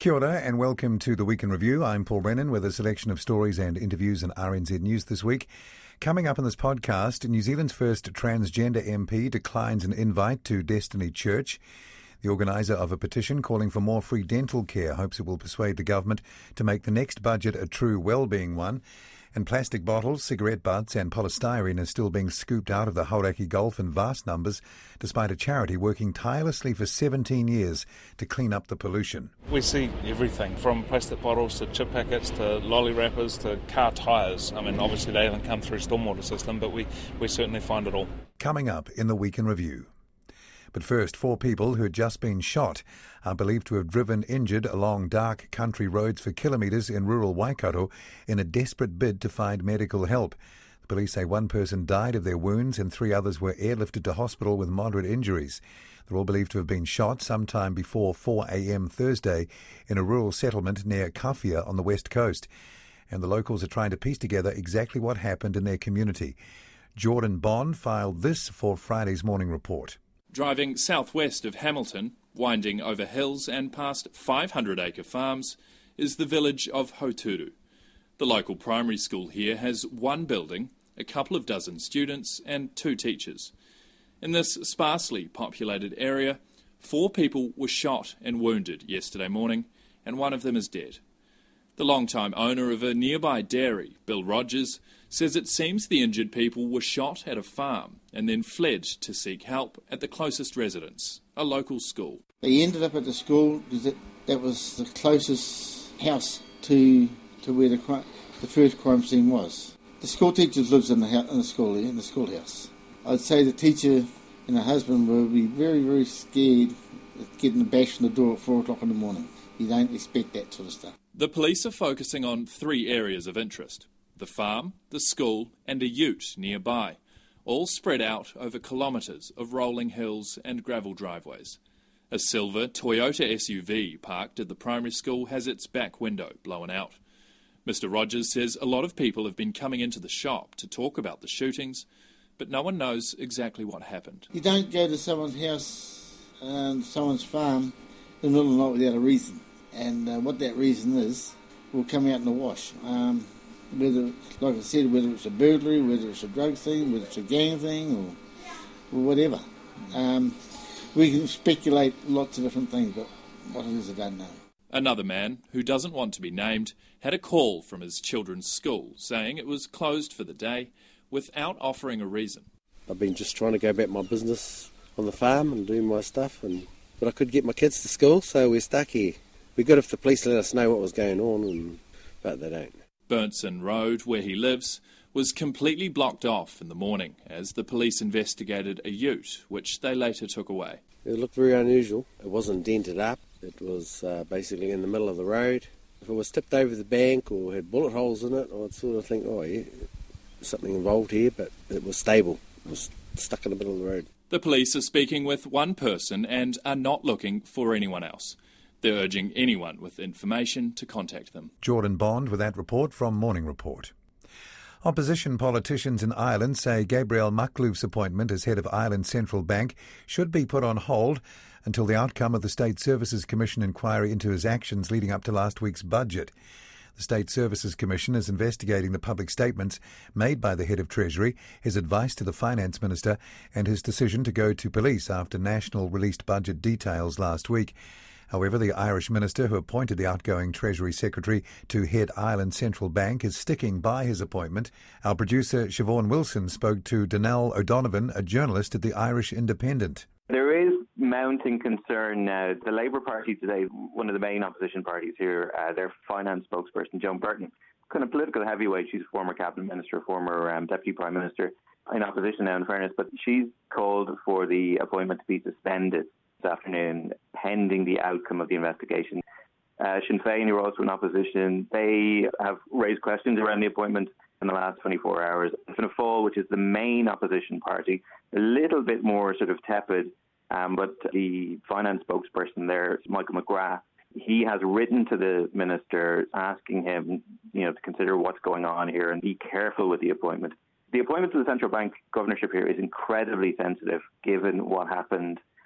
Kia ora and welcome to the Week in Review. I'm Paul Brennan with a selection of stories and interviews in RNZ News this week. Coming up in this podcast, New Zealand's first transgender MP declines an invite to Destiny Church. The organiser of a petition calling for more free dental care hopes it will persuade the government to make the next budget a true well-being one. And plastic bottles, cigarette butts and polystyrene are still being scooped out of the Hauraki Gulf in vast numbers, despite a charity working tirelessly for 17 years to clean up the pollution. We see everything from plastic bottles to chip packets to lolly wrappers to car tyres. I mean, obviously they haven't come through stormwater system, but we certainly find it all. Coming up in the Week in Review. But first, 4 people who had just been shot are believed to have driven injured along dark country roads for kilometres in rural Waikato in a desperate bid to find medical help. The police say 1 person died of their wounds and 3 others were airlifted to hospital with moderate injuries. They're all believed to have been shot sometime before 4 a.m. Thursday in a rural settlement near Kawhia on the west coast. And the locals are trying to piece together exactly what happened in their community. Jordan Bond filed this for Friday's morning report. Driving southwest of Hamilton, winding over hills and past 500-acre farms, is the village of Hauturu. The local primary school here has 1 building, a couple of dozen students and 2 teachers. In this sparsely populated area, 4 people were shot and wounded yesterday morning, and 1 of them is dead. The long-time owner of a nearby dairy, Bill Rogers, says it seems the injured people were shot at a farm and then fled to seek help at the closest residence, a local school. They ended up at the school because that was the closest house to where the first crime scene was. The school teacher lives in the schoolhouse. I'd say the teacher and her husband would be very, very scared of getting a bash on the door at 4 o'clock in the morning. You don't expect that sort of stuff. The police are focusing on 3 areas of interest: the farm, the school and a ute nearby, all spread out over kilometres of rolling hills and gravel driveways. A silver Toyota SUV parked at the primary school has its back window blown out. Mr. Rogers says a lot of people have been coming into the shop to talk about the shootings, but no one knows exactly what happened. You don't go to someone's house and someone's farm in the middle of the night without a reason. And what that reason is will come out in the wash. Whether, like I said, whether it's a burglary, whether it's a drug thing, whether it's a gang thing, or whatever. We can speculate lots of different things, but what it is, I don't know. Another man, who doesn't want to be named, had a call from his children's school saying it was closed for the day without offering a reason. I've been just trying to go about my business on the farm and do my stuff, but I could get my kids to school, so we're stuck here. It'd be good if the police let us know what was going on, but they don't. Burnson Road, where he lives, was completely blocked off in the morning as the police investigated a ute, which they later took away. It looked very unusual. It wasn't dented up. It was basically in the middle of the road. If it was tipped over the bank or had bullet holes in it, I'd sort of think, oh yeah, there's something involved here, but it was stable. It was stuck in the middle of the road. The police are speaking with 1 person and are not looking for anyone else. They're urging anyone with information to contact them. Jordan Bond with that report from Morning Report. Opposition politicians in Ireland say Gabriel Maklouf's appointment as head of Ireland's central bank should be put on hold until the outcome of the State Services Commission inquiry into his actions leading up to last week's budget. The State Services Commission is investigating the public statements made by the head of Treasury, his advice to the Finance Minister and his decision to go to police after National released budget details last week. However, the Irish minister who appointed the outgoing Treasury Secretary to head Ireland's central bank is sticking by his appointment. Our producer Siobhan Wilson spoke to Donal O'Donovan, a journalist at the Irish Independent. There is mounting concern now. The Labour Party today, one of the main opposition parties here, their finance spokesperson, Joan Burton, kind of political heavyweight. She's a former cabinet minister, former deputy prime minister, in opposition now in fairness, but she's called for the appointment to be suspended this afternoon, pending the outcome of the investigation. Sinn Féin, who are also in opposition, they have raised questions around the appointment in the last 24 hours. Fianna Fáil, which is the main opposition party, a little bit more sort of tepid, but the finance spokesperson there, Michael McGrath, he has written to the minister asking him, to consider what's going on here and be careful with the appointment. The appointment to the central bank governorship here is incredibly sensitive, given what happened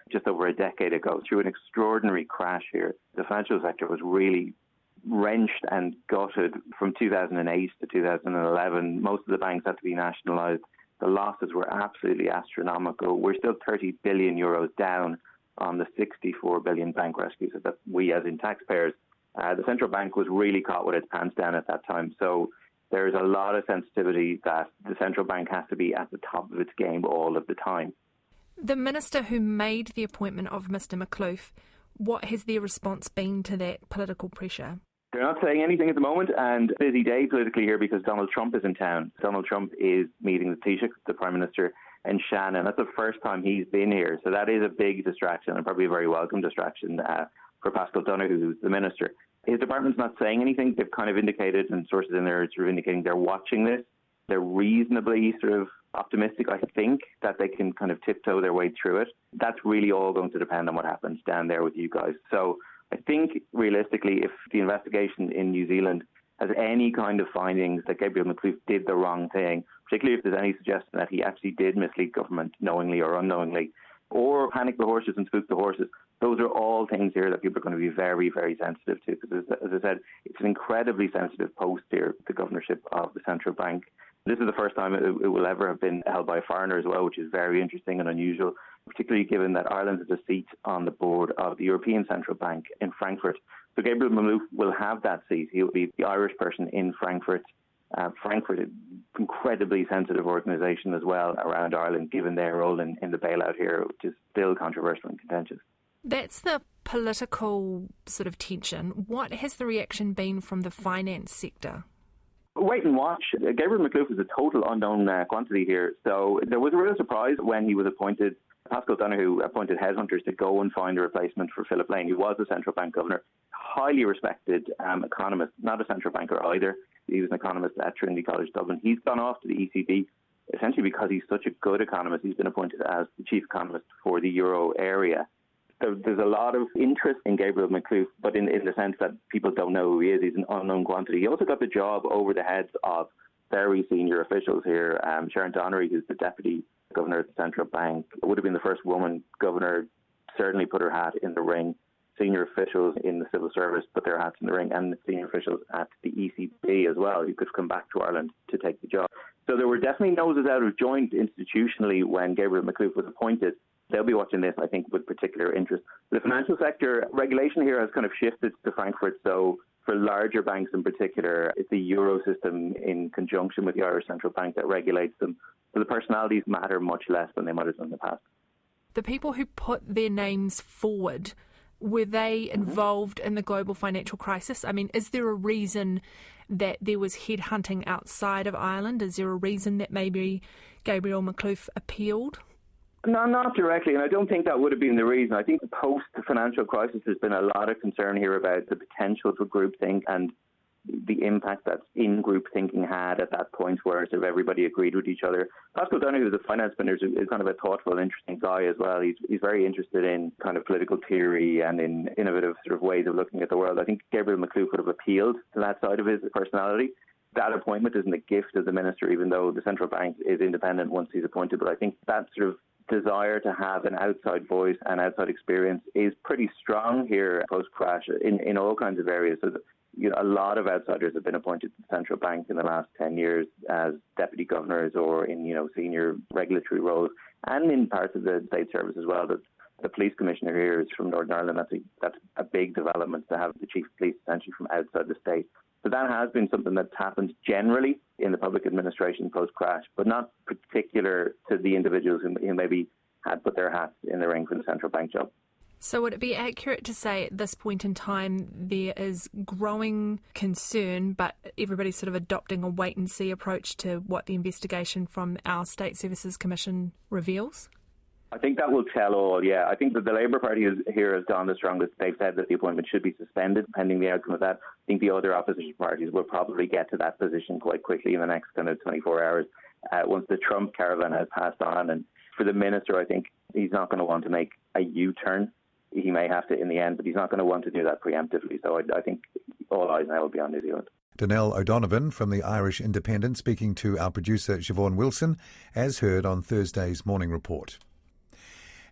just over a decade ago, through an extraordinary crash here. The financial sector was really wrenched and gutted from 2008 to 2011. Most of the banks had to be nationalised. The losses were absolutely astronomical. We're still 30 billion euros down on the 64 billion bank rescue, so that we as in taxpayers, the central bank was really caught with its pants down at that time. So there's a lot of sensitivity that the central bank has to be at the top of its game all of the time. The minister who made the appointment of Mr Makhlouf, what has their response been to that political pressure? They're not saying anything at the moment, and busy day politically here because Donald Trump is in town. Donald Trump is meeting the Taoiseach, the Prime Minister, in Shannon. That's the first time he's been here, so that is a big distraction and probably a very welcome distraction for Paschal Donohoe, who's the Minister. His department's not saying anything. They've kind of indicated, and sources in there are sort of indicating they're watching this. They're reasonably sort of optimistic, I think, that they can kind of tiptoe their way through it. That's really all going to depend on what happens down there with you guys. So I think realistically, if the investigation in New Zealand has any kind of findings that Gabriel Makhlouf did the wrong thing, particularly if there's any suggestion that he actually did mislead government knowingly or unknowingly, or panic the horses and spook the horses, those are all things here that people are going to be very, very sensitive to. Because as I said, it's an incredibly sensitive post here, the governorship of the central bank. This is the first time it will ever have been held by a foreigner as well, which is very interesting and unusual, particularly given that Ireland has a seat on the board of the European Central Bank in Frankfurt. So Gabriel Makhlouf will have that seat. He will be the Irish person in Frankfurt. Frankfurt, an incredibly sensitive organisation as well around Ireland, given their role in the bailout here, which is still controversial and contentious. That's the political sort of tension. What has the reaction been from the finance sector? Wait and watch. Gabriel Makhlouf is a total unknown quantity here. So there was a real surprise when he was appointed. Paschal Donohoe appointed headhunters to go and find a replacement for Philip Lane, who was a central bank governor, highly respected economist, not a central banker either. He was an economist at Trinity College Dublin. He's gone off to the ECB essentially because he's such a good economist. He's been appointed as the chief economist for the euro area. There's a lot of interest in Gabriel Makhlouf, but in the sense that people don't know who he is. He's an unknown quantity. He also got the job over the heads of very senior officials here. Sharon Donnery, who's the deputy governor at the central bank, would have been the first woman governor, certainly put her hat in the ring. Senior officials in the civil service put their hats in the ring, and senior officials at the ECB as well, who could come back to Ireland to take the job. So there were definitely noses out of joint institutionally when Gabriel Makhlouf was appointed. They'll be watching this, I think, with particular interest. The financial sector regulation here has kind of shifted to Frankfurt. So for larger banks in particular, it's the euro system in conjunction with the Irish Central Bank that regulates them. So the personalities matter much less than they might have done in the past. The people who put their names forward, were they involved in the global financial crisis? I mean, is there a reason that there was headhunting outside of Ireland? Is there a reason that maybe Gabriel Makhlouf appealed? No, not directly, and I don't think that would have been the reason. I think the post-financial crisis, there's been a lot of concern here about the potential for groupthink and the impact that in-group thinking had at that point where sort of everybody agreed with each other. Paschal Donohoe, the finance minister, is kind of a thoughtful, interesting guy as well. He's very interested in kind of political theory and in innovative sort of ways of looking at the world. I think Gabriel Makhlouf would have appealed to that side of his personality. That appointment isn't a gift of the minister, even though the central bank is independent once he's appointed. But I think that sort of desire to have an outside voice and outside experience is pretty strong here post-crash in all kinds of areas. So a lot of outsiders have been appointed to the central bank in the last 10 years as deputy governors or in senior regulatory roles, and in parts of the state service as well. The police commissioner here is from Northern Ireland. That's a big development to have the chief of police essentially from outside the state. So that has been something that's happened generally in the public administration post-crash, but not particular to the individuals who maybe had put their hats in the ring for the central bank job. So would it be accurate to say at this point in time there is growing concern, but everybody's sort of adopting a wait-and-see approach to what the investigation from our State Services Commission reveals? I think that will tell all, yeah. I think that the Labour Party here has gone the strongest. They've said that the appointment should be suspended pending the outcome of that. I think the other opposition parties will probably get to that position quite quickly in the next kind of 24 hours once the Trump caravan has passed on. And for the minister, I think he's not going to want to make a U-turn. He may have to in the end, but he's not going to want to do that preemptively. So I think all eyes now will be on New Zealand. Donnell O'Donovan from the Irish Independent speaking to our producer Siobhan Wilson, as heard on Thursday's Morning Report.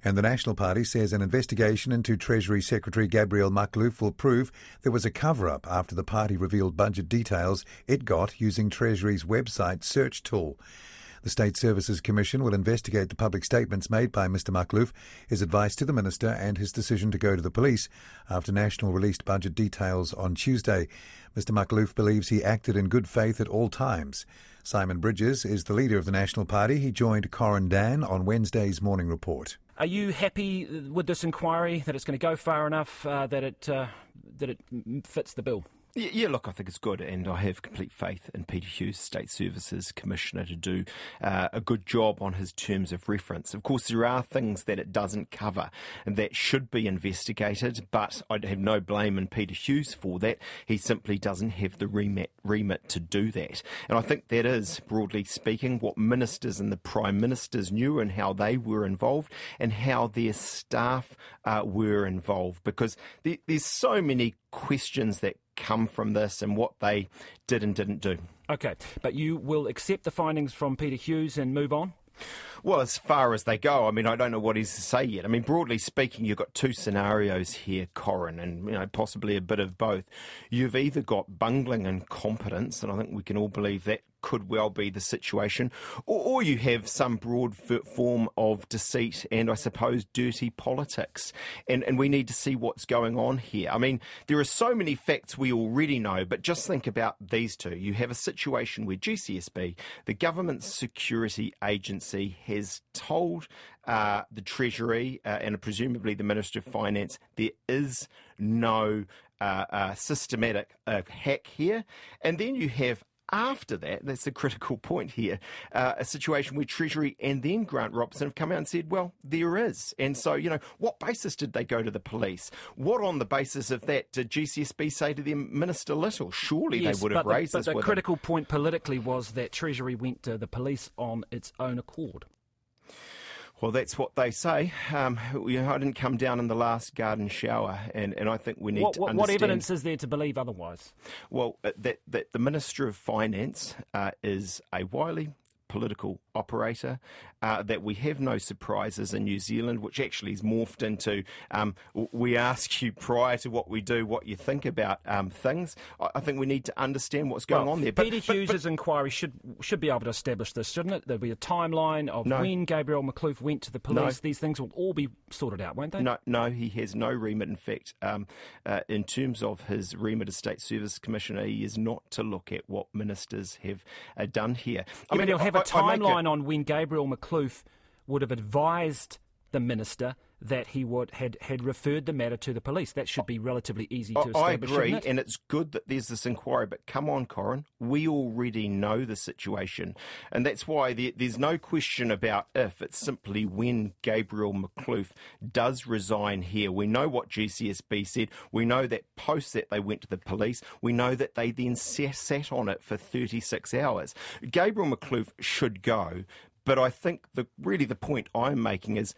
And the National Party says an investigation into Treasury Secretary Gabriel Makhlouf will prove there was a cover-up after the party revealed budget details it got using Treasury's website search tool. The State Services Commission will investigate the public statements made by Mr Makhlouf, his advice to the Minister and his decision to go to the police after National released budget details on Tuesday. Mr Makhlouf believes he acted in good faith at all times. Simon Bridges is the leader of the National Party. He joined Corin Dan on Wednesday's Morning Report. Are you happy with this inquiry, that it's going to go far enough, that it fits the bill? Yeah, look, I think it's good, and I have complete faith in Peter Hughes, State Services Commissioner, to do a good job on his terms of reference. Of course, there are things that it doesn't cover and that should be investigated, but I'd have no blame in Peter Hughes for that. He simply doesn't have the remit to do that. And I think that is, broadly speaking, what ministers and the Prime Ministers knew and how they were involved and how their staff were involved, because there's so many questions that come from this and what they did and didn't do. OK, but you will accept the findings from Peter Hughes and move on? Well, as far as they go, I mean, I don't know what he's to say yet. I mean, broadly speaking, you've got two scenarios here, Corin, and, possibly a bit of both. You've either got bungling incompetence, and I think we can all believe that could well be the situation, or you have some broad form of deceit and, I suppose, dirty politics. And we need to see what's going on here. I mean, there are so many facts we already know, but just think about these two. You have a situation where GCSB, the government security agency, has told the Treasury and presumably the Minister of Finance there is no systematic hack here. And then you have, after that, that's the critical point here, a situation where Treasury and then Grant Robertson have come out and said, well, there is. And so, what basis did they go to the police? What on the basis of that did GCSB say to them, Minister Little? Surely they would have raised this with him. But the critical point politically was that Treasury went to the police on its own accord. Well, that's what they say. I didn't come down in the last garden shower, and I think we need to understand... What evidence is there to believe otherwise? Well, that the Minister of Finance is a wily political operator, that we have no surprises in New Zealand, which actually is morphed into we ask you prior to what we do what you think about things. I think we need to understand what's going on there. Peter Hughes' inquiry should be able to establish this, shouldn't it? There'll be a timeline of when Gabriel Makhlouf went to the police. These things will all be sorted out, won't they? No, he has no remit. In fact, in terms of his remit as State Service Commissioner, he is not to look at what ministers have done here. I mean, he'll have a timeline on when Gabriel Makhlouf would have advised the minister that he had referred the matter to the police. That should be relatively easy to establish. I agree, and it's good that there's this inquiry, but come on, Corin, we already know the situation, and that's why there's no question about if. It's simply when Gabriel Makhlouf does resign here. We know what GCSB said. We know that post that they went to the police. We know that they then sat on it for 36 hours. Gabriel Makhlouf should go, but I think the point I'm making is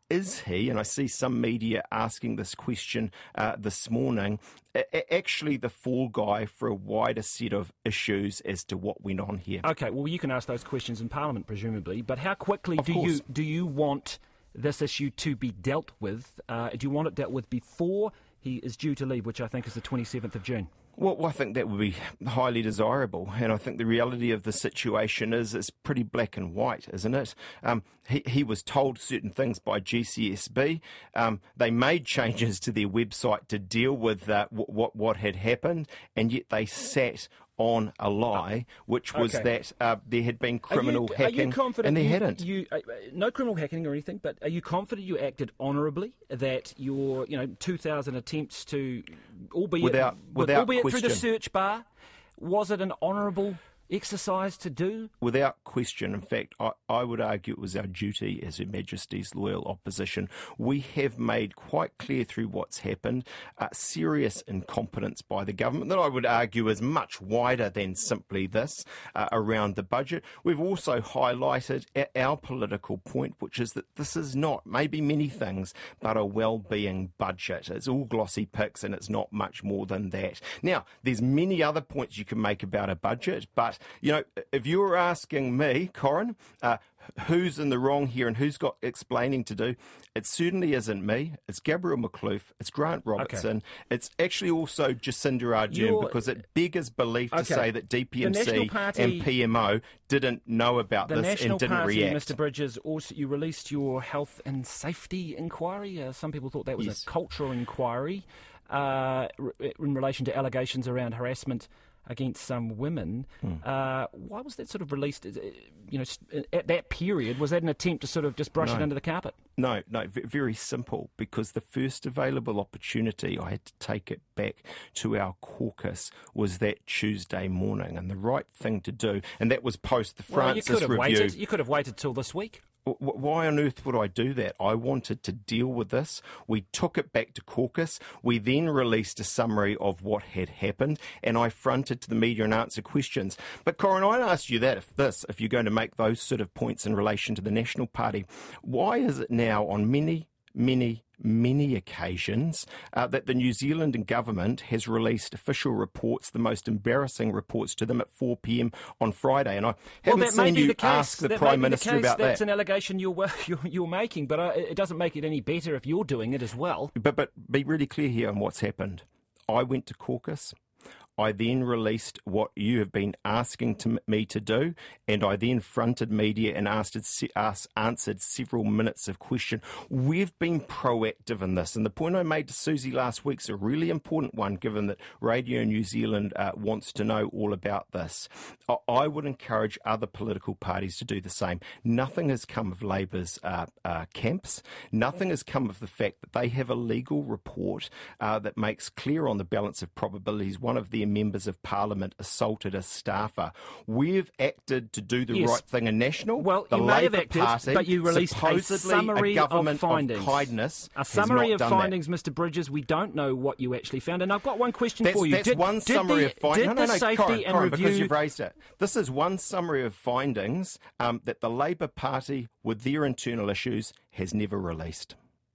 he, and I see some media asking this question this morning, actually the fall guy for a wider set of issues as to what went on here? OK, well, you can ask those questions in Parliament, presumably, but how quickly do you want this issue to be dealt with? Do you want it dealt with before he is due to leave, which I think is the 27th of June? Well, I think that would be highly desirable, and I think the reality of the situation is it's pretty black and white, isn't it? He was told certain things by GCSB. They made changes to their website to deal with what had happened, and yet they sat on a lie, which was that there had been criminal hacking, and there hadn't. No criminal hacking or anything, but are you confident you acted honourably, that your 2,000 attempts to, albeit without question, through the search bar, was it an honourable exercise to do? Without question. In fact, I would argue it was our duty as Her Majesty's loyal opposition. We have made quite clear through what's happened serious incompetence by the government that I would argue is much wider than simply this around the budget. We've also highlighted our political point, which is that this is not, maybe many things, but a well-being budget. It's all glossy pics and it's not much more than that. Now, there's many other points you can make about a budget, but if you were asking me, Corin, who's in the wrong here and who's got explaining to do, it certainly isn't me. It's Gabrielle McLoof. It's Grant Robertson. Okay. It's actually also Jacinda Ardern, because it beggars belief to say that DPMC and PMO didn't know about this and didn't react. Mr. Bridges, also you released your health and safety inquiry. Some people thought that was a cultural inquiry in relation to allegations around harassment against some women. Why was that sort of released? At that period, was that an attempt to sort of just brush it under the carpet? No, very simple. Because the first available opportunity, I had to take it back to our caucus, was that Tuesday morning, and the right thing to do, and that was post the Francis review. You could have waited till this week. Why on earth would I do that? I wanted to deal with this. We took it back to caucus. We then released a summary of what had happened, and I fronted to the media and answered questions. But Corin, I'd ask you that if you're going to make those sort of points in relation to the National Party, why is it now on many occasions that the New Zealand government has released official reports, the most embarrassing reports to them at 4 p.m. on Friday? And I haven't seen you ask the Prime Minister about that. That's an allegation you're making, but it doesn't make it any better if you're doing it as well. But be really clear here on what's happened. I went to caucus. I then released what you have been asking me to do, and I then fronted media and answered several minutes of question. We've been proactive in this, and the point I made to Susie last week is a really important one, given that Radio New Zealand wants to know all about this. I would encourage other political parties to do the same. Nothing has come of Labour's camps. Nothing has come of the fact that they have a legal report that makes clear on the balance of probabilities one of their members of Parliament assaulted a staffer. We've acted to do the right thing in National. Well, the you Labour may have acted, Party, but you released a summary of findings. Of kindness a summary of findings, that. Mr. Bridges. We don't know what you actually found. And I've got one question for you. That's one summary of findings. Did the safety and review... because you've raised it. This is one summary of findings that the Labour Party, with their internal issues, has never released.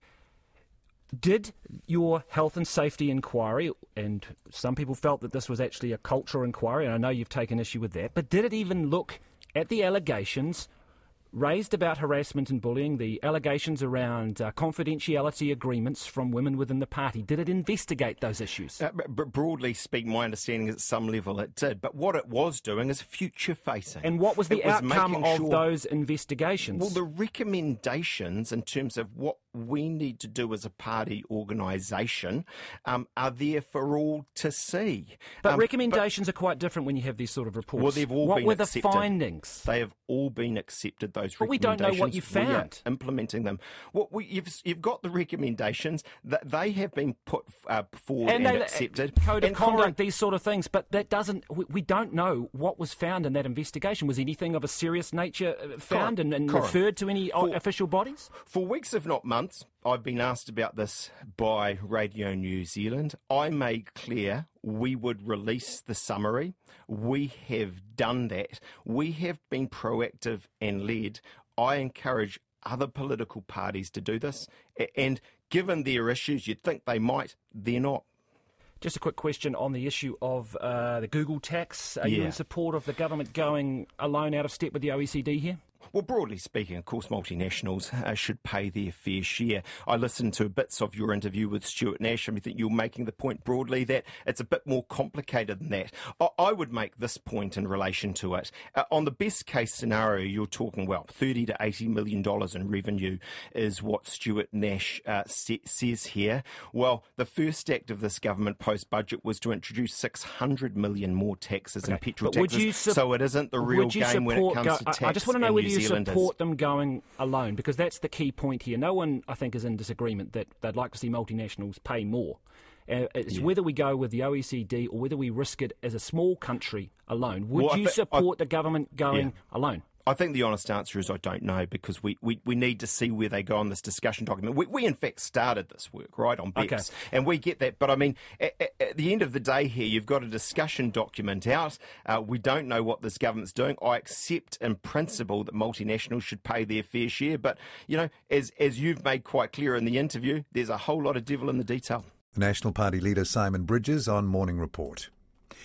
Did your health and safety inquiry, and some people felt that this was actually a cultural inquiry, and I know you've taken issue with that, but did it even look at the allegations raised about harassment and bullying, the allegations around confidentiality agreements from women within the party? Did it investigate those issues? Broadly speaking, my understanding is at some level it did. But what it was doing is future-facing. And what was the outcome of those investigations? Well, the recommendations in terms of what we need to do as a party organisation are there for all to see. But recommendations are quite different when you have these sort of reports. Well, they've all been accepted. What were the findings? They have all been accepted, those but recommendations. But we don't know what you found. We are implementing them. Well, you've got the recommendations. That they have been put forward and accepted. Code of conduct, these sort of things. But that doesn't... We don't know what was found in that investigation. Was anything of a serious nature found and referred to any official bodies? For weeks, if not months, I've been asked about this by Radio New Zealand. I made clear we would release the summary. We have done that. We have been proactive and led. I encourage other political parties to do this. And given their issues, you'd think they might. They're not. Just a quick question on the issue of the Google tax. Are you in support of the government going alone out of step with the OECD here? Well, broadly speaking, of course, multinationals should pay their fair share. I listened to bits of your interview with Stuart Nash, and I think you're making the point broadly that it's a bit more complicated than that. I would make this point in relation to it. On the best case scenario, you're talking, $30 to $80 million in revenue is what Stuart Nash says here. Well, the first act of this government post-budget was to introduce 600 million more taxes and petrol taxes, so it isn't the real game when it comes to tax. I just want to know whether you support them going alone, because that's the key point here. No one, I think, is in disagreement that they'd like to see multinationals pay more. It's whether we go with the OECD or whether we risk it as a small country alone. Would you support the government going alone? I think the honest answer is I don't know, because we need to see where they go on this discussion document. We in fact started this work, right, on BEPS, and we get that. But I mean, at the end of the day here, you've got a discussion document out. We don't know what this government's doing. I accept in principle that multinationals should pay their fair share. But, you know, as you've made quite clear in the interview, there's a whole lot of devil in the detail. The National Party leader Simon Bridges on Morning Report.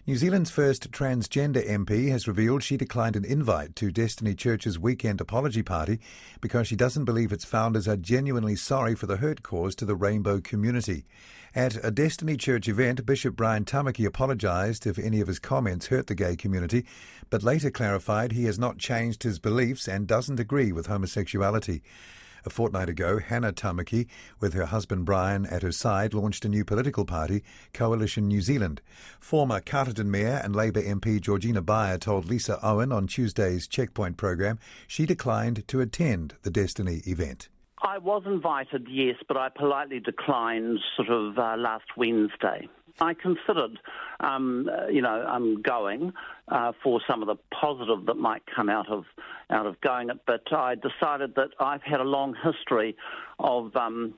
New Zealand's first transgender MP has revealed she declined an invite to Destiny Church's weekend apology party because she doesn't believe its founders are genuinely sorry for the hurt caused to the rainbow community. At a Destiny Church event, Bishop Brian Tamaki apologised if any of his comments hurt the gay community, but later clarified he has not changed his beliefs and doesn't agree with homosexuality. A fortnight ago, Hannah Tamaki, with her husband Brian at her side, launched a new political party, Coalition New Zealand. Former Carterton Mayor and Labour MP Georgina Beyer told Lisa Owen on Tuesday's Checkpoint programme she declined to attend the Destiny event. I was invited, yes, but I politely declined last Wednesday. I considered, going for some of the positive that might come out of going it, but I decided that I've had a long history of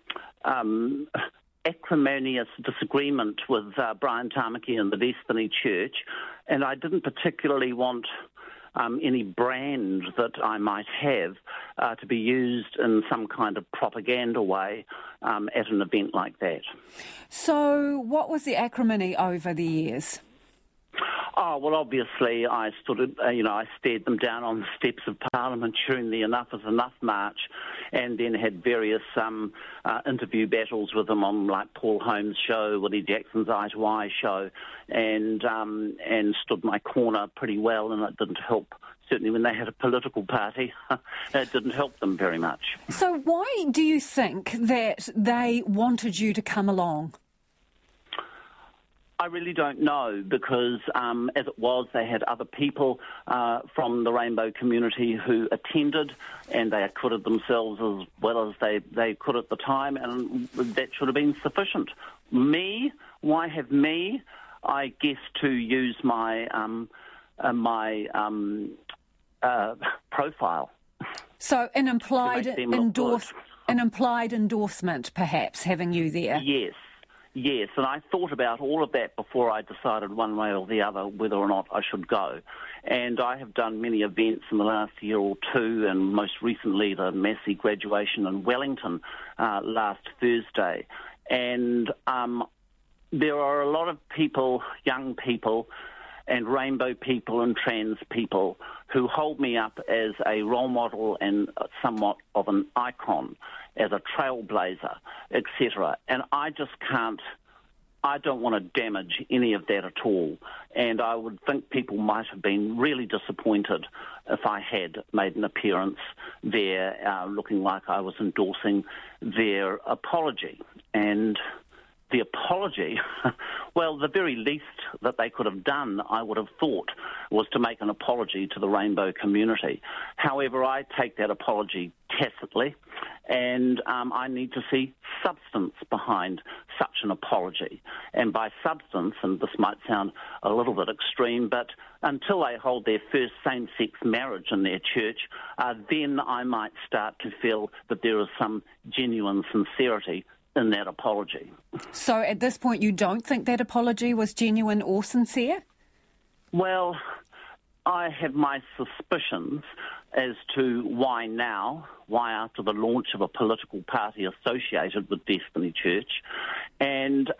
acrimonious disagreement with Brian Tamaki and the Destiny Church, and I didn't particularly want any brand that I might have to be used in some kind of propaganda way at an event like that. So what was the acrimony over the years? Oh, well, obviously I I stared them down on the steps of Parliament during the Enough is Enough march, and then had various interview battles with them on, like, Paul Holmes' show, Willie Jackson's Eye to Eye show, and stood my corner pretty well, and it didn't help. Certainly when they had a political party, it didn't help them very much. So why do you think that they wanted you to come along? I really don't know, because as it was, they had other people from the rainbow community who attended, and they acquitted themselves as well as they could at the time, and that should have been sufficient. Me? Why have me? I guess to use my profile. So an implied endorsement, perhaps, having you there. Yes, and I thought about all of that before I decided one way or the other whether or not I should go. And I have done many events in the last year or two, and most recently the Massey graduation in Wellington last Thursday. And there are a lot of people, young people, and rainbow people and trans people who hold me up as a role model and somewhat of an icon, as a trailblazer, etc. And I just can't, I don't want to damage any of that at all. And I would think people might have been really disappointed if I had made an appearance there looking like I was endorsing their apology. And the apology, well, the very least that they could have done, I would have thought, was to make an apology to the rainbow community. However, I take that apology tacitly, and I need to see substance behind such an apology. And by substance, and this might sound a little bit extreme, but until they hold their first same-sex marriage in their church, then I might start to feel that there is some genuine sincerity in that apology. So at this point you don't think that apology was genuine or sincere? Well, I have my suspicions as to why now, why after the launch of a political party associated with Destiny Church, and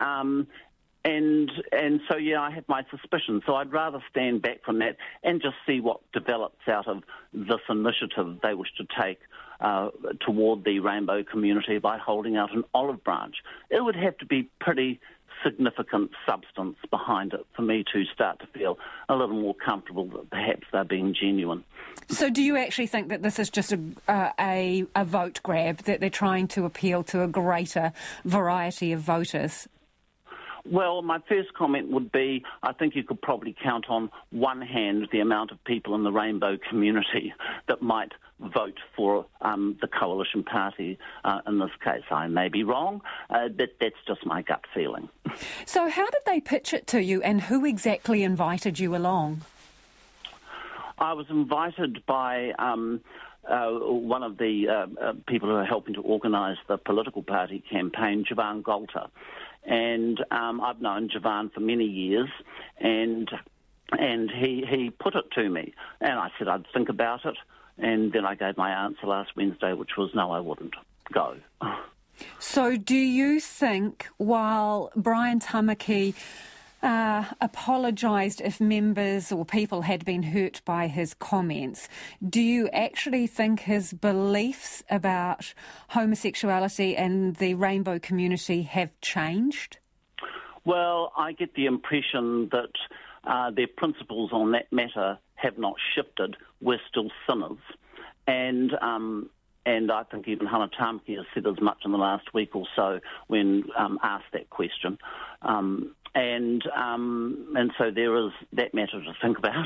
so, yeah, I have my suspicions. So I'd rather stand back from that and just see what develops out of this initiative they wish to take toward the rainbow community by holding out an olive branch. It would have to be pretty significant substance behind it for me to start to feel a little more comfortable that perhaps they're being genuine. So do you actually think that this is just a vote grab, that they're trying to appeal to a greater variety of voters? Well, my first comment would be, I think you could probably count on one hand the amount of people in the rainbow community that might vote for the coalition party in this case. I may be wrong, but that's just my gut feeling. So how did they pitch it to you, and who exactly invited you along? I was invited by one of the people who are helping to organise the political party campaign, Javan Golter. And I've known Javan for many years, and he put it to me, and I said I'd think about it, and then I gave my answer last Wednesday, which was no, I wouldn't go. So do you think, while Brian Tamaki apologised if members or people had been hurt by his comments. Do you actually think his beliefs about homosexuality and the rainbow community have changed? Well, I get the impression that their principles on that matter have not shifted. We're still sinners. And I think even Hannah Tamaki has said as much in the last week or so when asked that question. And so there is that matter to think about.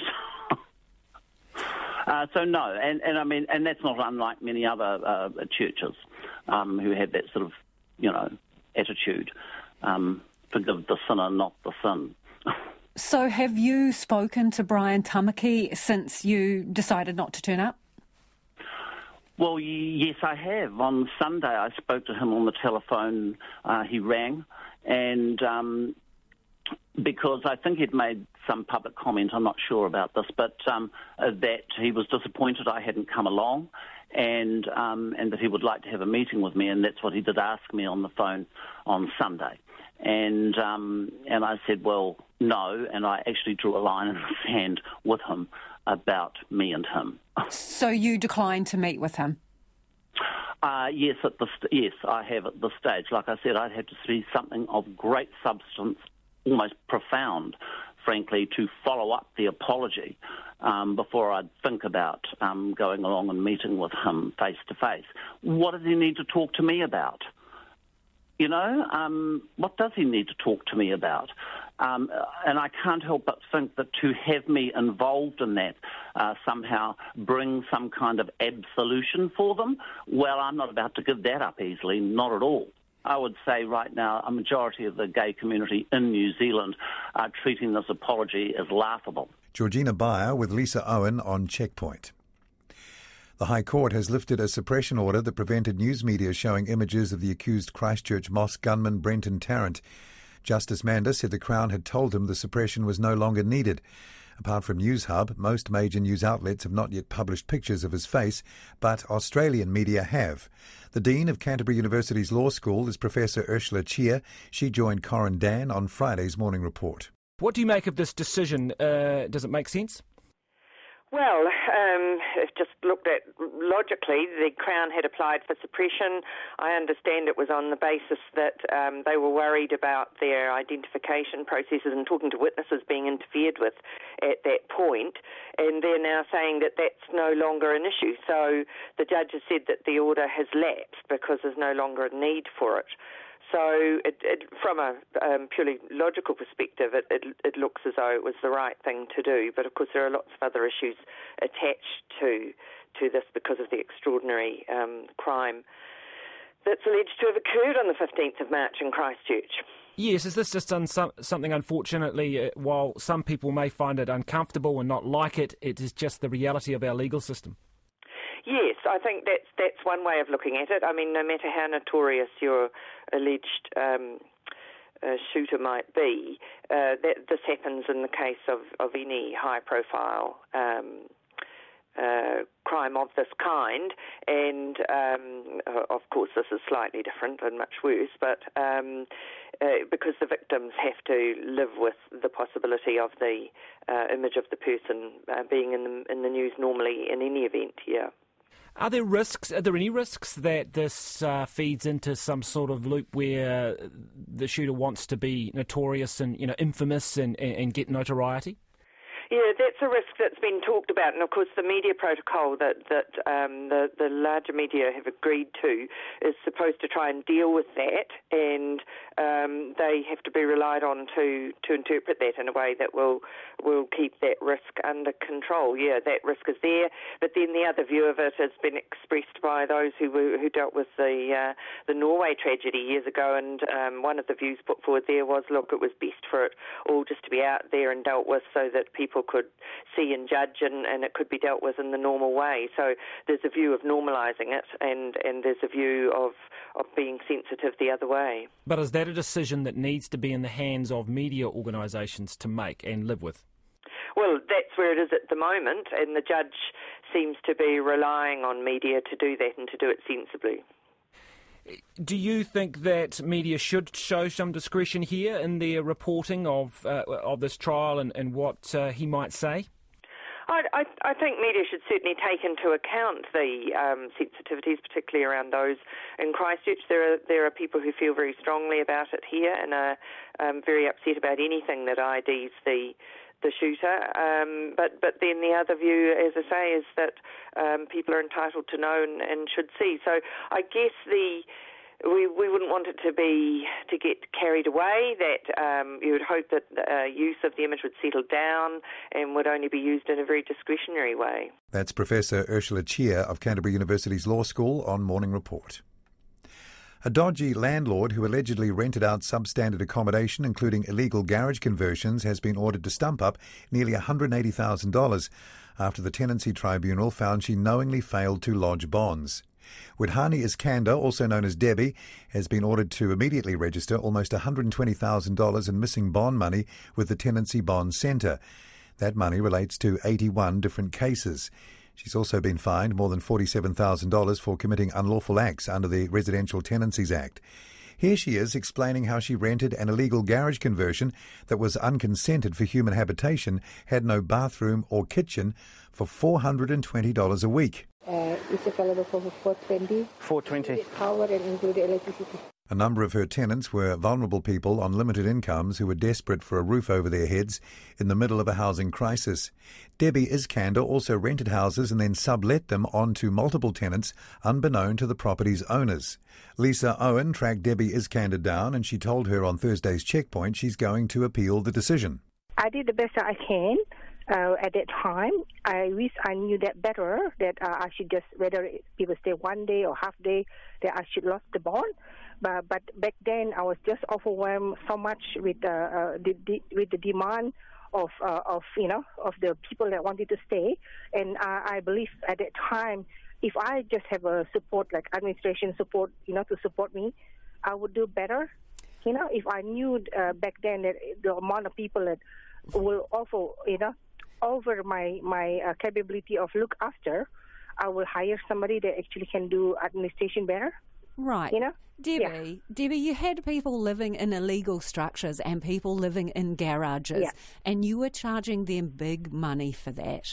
So no, and I mean, and that's not unlike many other churches who have that sort of, attitude. Forgive the sinner, not the sin. So have you spoken to Brian Tamaki since you decided not to turn up? Well, yes, I have. On Sunday, I spoke to him on the telephone. He rang, and because I think he'd made some public comment, I'm not sure about this, but that he was disappointed I hadn't come along, and that he would like to have a meeting with me, and that's what he did ask me on the phone on Sunday. And I said, well, no, and I actually drew a line in the sand with him about me and him. So you declined to meet with him? Yes, yes, I have at this stage. Like I said, I'd have to see something of great substance, almost profound, frankly, to follow up the apology before I'd think about going along and meeting with him face to face. What does he need to talk to me about? What does he need to talk to me about? And I can't help but think that to have me involved in that somehow brings some kind of absolution for them. Well, I'm not about to give that up easily, not at all. I would say right now a majority of the gay community in New Zealand are treating this apology as laughable. Georgina Beyer with Lisa Owen on Checkpoint. The High Court has lifted a suppression order that prevented news media showing images of the accused Christchurch mosque gunman Brenton Tarrant. Justice Manda said the Crown had told him the suppression was no longer needed. Apart from Newshub, most major news outlets have not yet published pictures of his face, but Australian media have. The Dean of Canterbury University's Law School is Professor Ursula Chia. She joined Corin Dan on Friday's Morning Report. What do you make of this decision? Does it make sense? Well, if just looked at logically, the Crown had applied for suppression. I understand it was on the basis that they were worried about their identification processes and talking to witnesses being interfered with at that point, and they're now saying that that's no longer an issue. So the judge has said that the order has lapsed because there's no longer a need for it. So from a purely logical perspective, it looks as though it was the right thing to do. But, of course, there are lots of other issues attached to this because of the extraordinary crime that's alleged to have occurred on the 15th of March in Christchurch. Yes, is this just something, unfortunately, while some people may find it uncomfortable and not like it, it is just the reality of our legal system? Yes, I think that's one way of looking at it. I mean, no matter how notorious your alleged shooter might be, this happens in the case of any high-profile crime of this kind, and of course this is slightly different and much worse, but because the victims have to live with the possibility of the image of the person being in the news normally in any event, yeah. Are there any risks that this feeds into some sort of loop where the shooter wants to be notorious and infamous and get notoriety? Yeah, that's a risk that's been talked about, and of course the media protocol that the larger media have agreed to is supposed to try and deal with that, and they have to be relied on to interpret that in a way that will keep that risk under control. Yeah, that risk is there, but then the other view of it has been expressed by those who dealt with the Norway tragedy years ago, and one of the views put forward there was, look, it was best for it all just to be out there and dealt with so that people could see and judge, and it could be dealt with in the normal way. So there's a view of normalising it, and there's a view of being sensitive the other way. But is that a decision that needs to be in the hands of media organisations to make and live with? Well, that's where it is at the moment, and the judge seems to be relying on media to do that and to do it sensibly. Do you think that media should show some discretion here in their reporting of this trial and what he might say? I think media should certainly take into account the sensitivities, particularly around those in Christchurch. There are people who feel very strongly about it here and are very upset about anything that IDs the shooter. But then the other view, as I say, is that people are entitled to know and should see. So I guess we wouldn't want it to get carried away, that you would hope that use of the image would settle down and would only be used in a very discretionary way. That's Professor Ursula Chia of Canterbury University's Law School on Morning Report. A dodgy landlord who allegedly rented out substandard accommodation, including illegal garage conversions, has been ordered to stump up nearly $180,000 after the Tenancy Tribunal found she knowingly failed to lodge bonds. Widhani Iskander, also known as Debbie, has been ordered to immediately register almost $120,000 in missing bond money with the Tenancy Bond Centre. That money relates to 81 different cases. She's also been fined more than $47,000 for committing unlawful acts under the Residential Tenancies Act. Here she is explaining how she rented an illegal garage conversion that was unconsented for human habitation, had no bathroom or kitchen, for $420 a week. It's available for $420. $420. Power and include electricity. A number of her tenants were vulnerable people on limited incomes who were desperate for a roof over their heads in the middle of a housing crisis. Debbie Iskander also rented houses and then sublet them on to multiple tenants unbeknown to the property's owners. Lisa Owen tracked Debbie Iskander down and she told her on Thursday's Checkpoint she's going to appeal the decision. I did the best I can. At that time, I wish I knew that better, that I should just, whether people stay one day or half day, that I should lose the bond. But back then, I was just overwhelmed so much with the demand of the people that wanted to stay. And I believe at that time, if I just have a support, like administration support, to support me, I would do better. If I knew back then that the amount of people that will offer, over my capability of look after, I will hire somebody that actually can do administration better. Right. Debbie, you had people living in illegal structures and people living in garages, and you were charging them big money for that.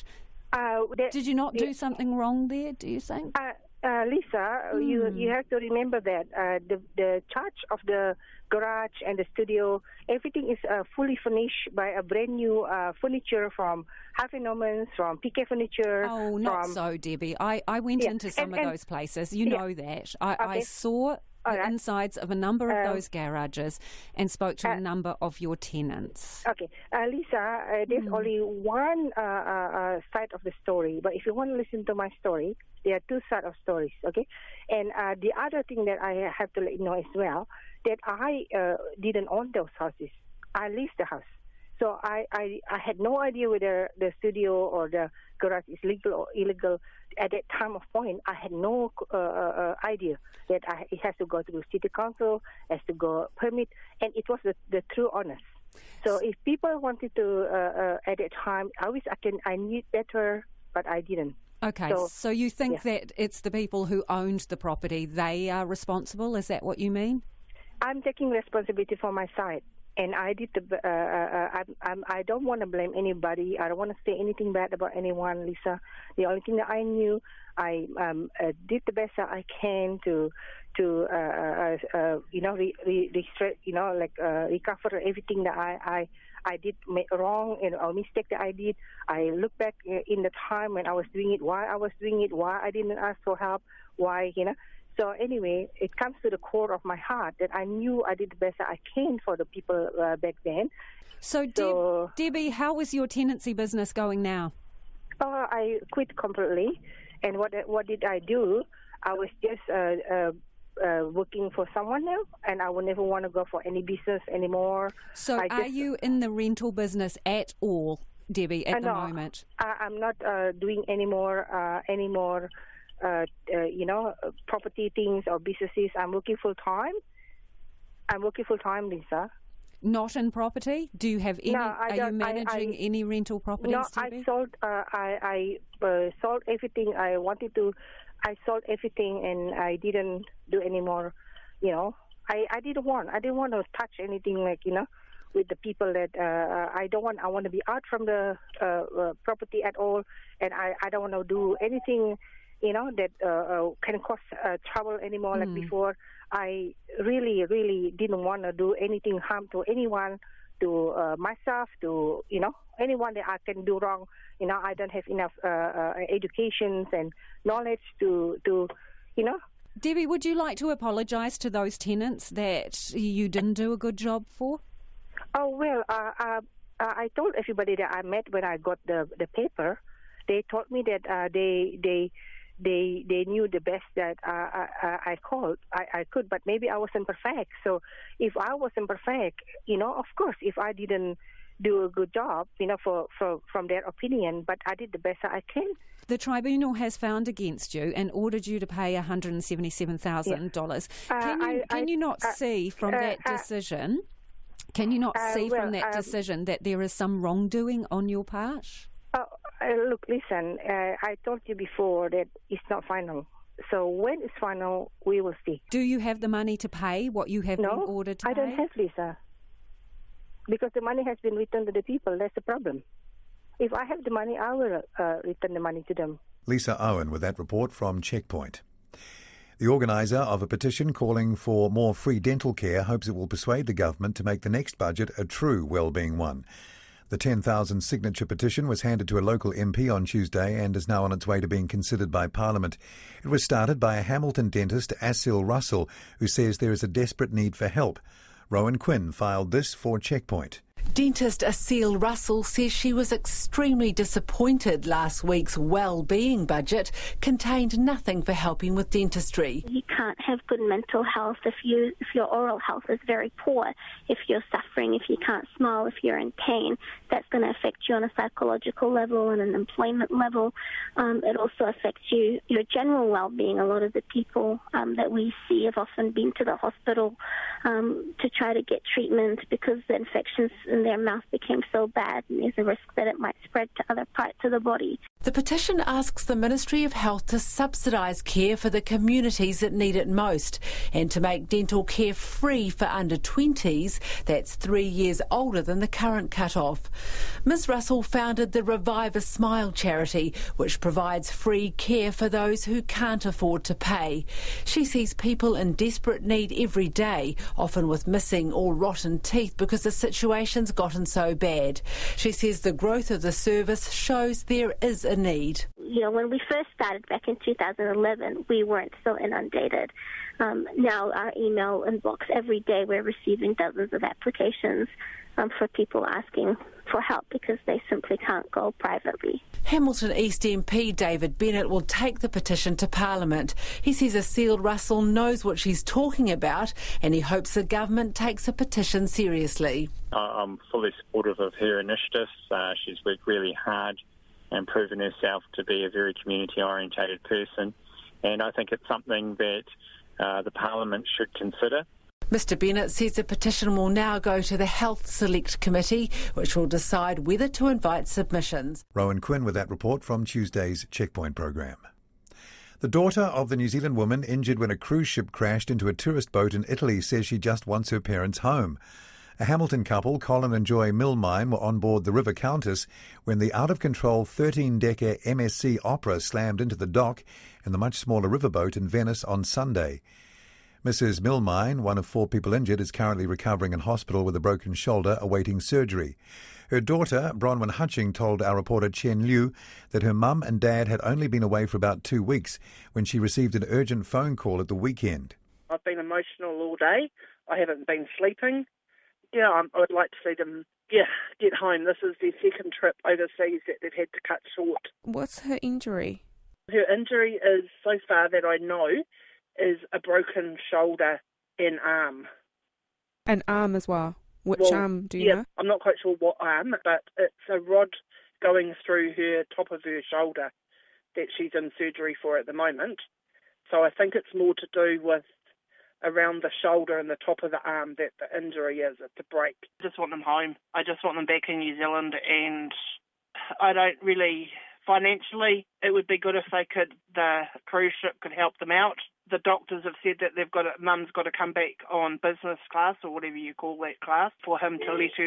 Did you not do something wrong there, do you think? Lisa, you have to remember that the charge of the garage and the studio, everything is fully furnished by a brand new furniture from Harvey Norman, from PK Furniture. Oh, not so, Debbie. I went into some of those places. You know that. I saw the insides of a number of those garages and spoke to a number of your tenants. Okay. Lisa, there's only one side of the story, but if you want to listen to my story, there are two sides of stories, okay? And the other thing that I have to let you know as well, that I didn't own those houses. I leased the house. So I had no idea whether the studio or the garage is legal or illegal. At that time of point, I had no idea that it has to go through city council, has to go permit, and it was the true honest. So if people wanted to, at that time, I wish I knew better, but I didn't. Okay, so you think that it's the people who owned the property, they are responsible? Is that what you mean? I'm taking responsibility for my side. And I did I don't want to blame anybody. I don't want to say anything bad about anyone, Lisa. The only thing that I knew, I did the best that I can to recover everything that I did wrong or mistake that I did. I look back in the time when I was doing it, why I was doing it, why I didn't ask for help, why. So anyway, it comes to the core of my heart that I knew I did the best that I can for the people back then. So Debbie, how is your tenancy business going now? I quit completely. And what did I do? I was just working for someone now, and I would never want to go for any business anymore. So are you in the rental business at all, Debbie, at the moment? I'm not doing any more property things or businesses. I'm working full time, Lisa. Not in property? Do you have any? No, are you managing any rental properties? No, Debbie? I sold everything I wanted to. I sold everything, and I didn't do any more I didn't want to touch anything like, with the people that I want to be out from the property at all, and I don't want to do anything, that can cause trouble anymore like before. I really, really didn't want to do anything harm to anyone, to myself, to, anyone that I can do wrong. I don't have enough education and knowledge to. Debbie, would you like to apologise to those tenants that you didn't do a good job for? Oh, well, I told everybody that I met when I got the paper. They told me that they knew the best that I could, but maybe I wasn't perfect. So if I wasn't perfect, of course, if I didn't do a good job, from their opinion, but I did the best I can. The tribunal has found against you and ordered you to pay $177,000. Can you not see from that decision? Can you not see from that decision that there is some wrongdoing on your part? Look, listen, I told you before that it's not final. So when it's final, we will see. Do you have the money to pay what you have been ordered to pay? I don't have, Lisa. Because the money has been returned to the people. That's the problem. If I have the money, I will return the money to them. Lisa Owen with that report from Checkpoint. The organiser of a petition calling for more free dental care hopes it will persuade the government to make the next budget a true wellbeing one. The 10,000 signature petition was handed to a local MP on Tuesday and is now on its way to being considered by Parliament. It was started by a Hamilton dentist, Asil Russell, who says there is a desperate need for help. Rowan Quinn filed this for Checkpoint. Dentist Asil Russell says she was extremely disappointed last week's well-being budget contained nothing for helping with dentistry. You can't have good mental health if your oral health is very poor, if you're suffering, if you can't smile, if you're in pain. That's going to affect you on a psychological level and an employment level. It also affects your general well-being. A lot of the people that we see have often been to the hospital to try to get treatment because the infections in their mouth became so bad, and there's a risk that it might spread to other parts of the body. The petition asks the Ministry of Health to subsidise care for the communities that need it most and to make dental care free for under 20s, that's 3 years older than the current cut-off. Ms Russell founded the Revive a Smile charity, which provides free care for those who can't afford to pay. She sees people in desperate need every day, often with missing or rotten teeth because the situation's gotten so bad. She says the growth of the service shows there is a need. When we first started back in 2011, we weren't so inundated. Now our email inbox, every day we're receiving dozens of applications for people asking for help because they simply can't go privately. Hamilton East MP David Bennett will take the petition to Parliament. He says Asil Russell knows what she's talking about and he hopes the government takes the petition seriously. I'm fully supportive of her initiatives. She's worked really hard and proven herself to be a very community-orientated person, and I think it's something that the Parliament should consider. Mr Bennett says the petition will now go to the Health Select Committee, which will decide whether to invite submissions. Rowan Quinn with that report from Tuesday's Checkpoint programme. The daughter of the New Zealand woman injured when a cruise ship crashed into a tourist boat in Italy says she just wants her parents home. A Hamilton couple, Colin and Joy Milmine, were on board the River Countess when the out-of-control 13-decker MSC Opera slammed into the dock in the much smaller riverboat in Venice on Sunday. Mrs. Milmine, one of 4 people injured, is currently recovering in hospital with a broken shoulder, awaiting surgery. Her daughter, Bronwyn Hutching, told our reporter Chen Liu that her mum and dad had only been away for about 2 weeks when she received an urgent phone call at the weekend. I've been emotional all day. I haven't been sleeping. Yeah, I would like to see them get home. This is their second trip overseas that they've had to cut short. What's her injury? Her injury is, so far that I know, is a broken shoulder and arm. An arm as well? Which arm do you know? I'm not quite sure what arm, but it's a rod going through her top of her shoulder that she's in surgery for at the moment. So I think it's more to do with around the shoulder and the top of the arm that the injury is. It's a break. I just want them home. I just want them back in New Zealand, and I don't really... Financially, it would be good if the cruise ship could help them out. the doctors have said that mum's got to come back on business class or whatever you call that class for the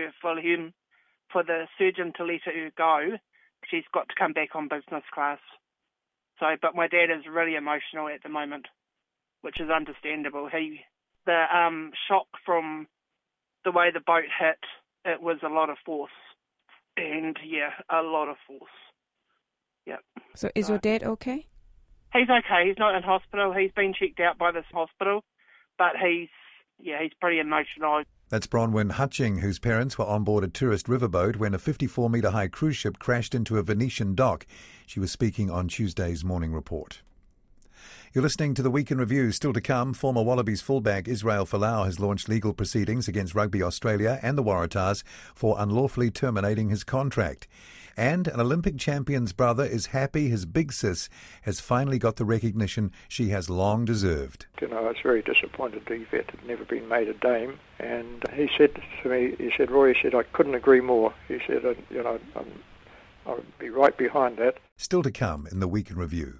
surgeon to let her go. She's got to come back on business class. So, but my dad is really emotional at the moment, which is understandable. The shock from the way the boat hit, it was a lot of force. And, a lot of force. Yep. So is your dad okay? He's okay. He's not in hospital. He's been checked out by this hospital, but he's pretty emotional. That's Bronwyn Hutching, whose parents were on board a tourist riverboat when a 54-metre high cruise ship crashed into a Venetian dock. She was speaking on Tuesday's Morning Report. You're listening to the Week in Review. Still to come, former Wallabies fullback Israel Folau has launched legal proceedings against Rugby Australia and the Waratahs for unlawfully terminating his contract. And an Olympic champion's brother is happy his big sis has finally got the recognition she has long deserved. I was very disappointed Yvette had never been made a dame. And he said to me, Roy, I couldn't agree more. He said, I'll be right behind that. Still to come in the Week in Review.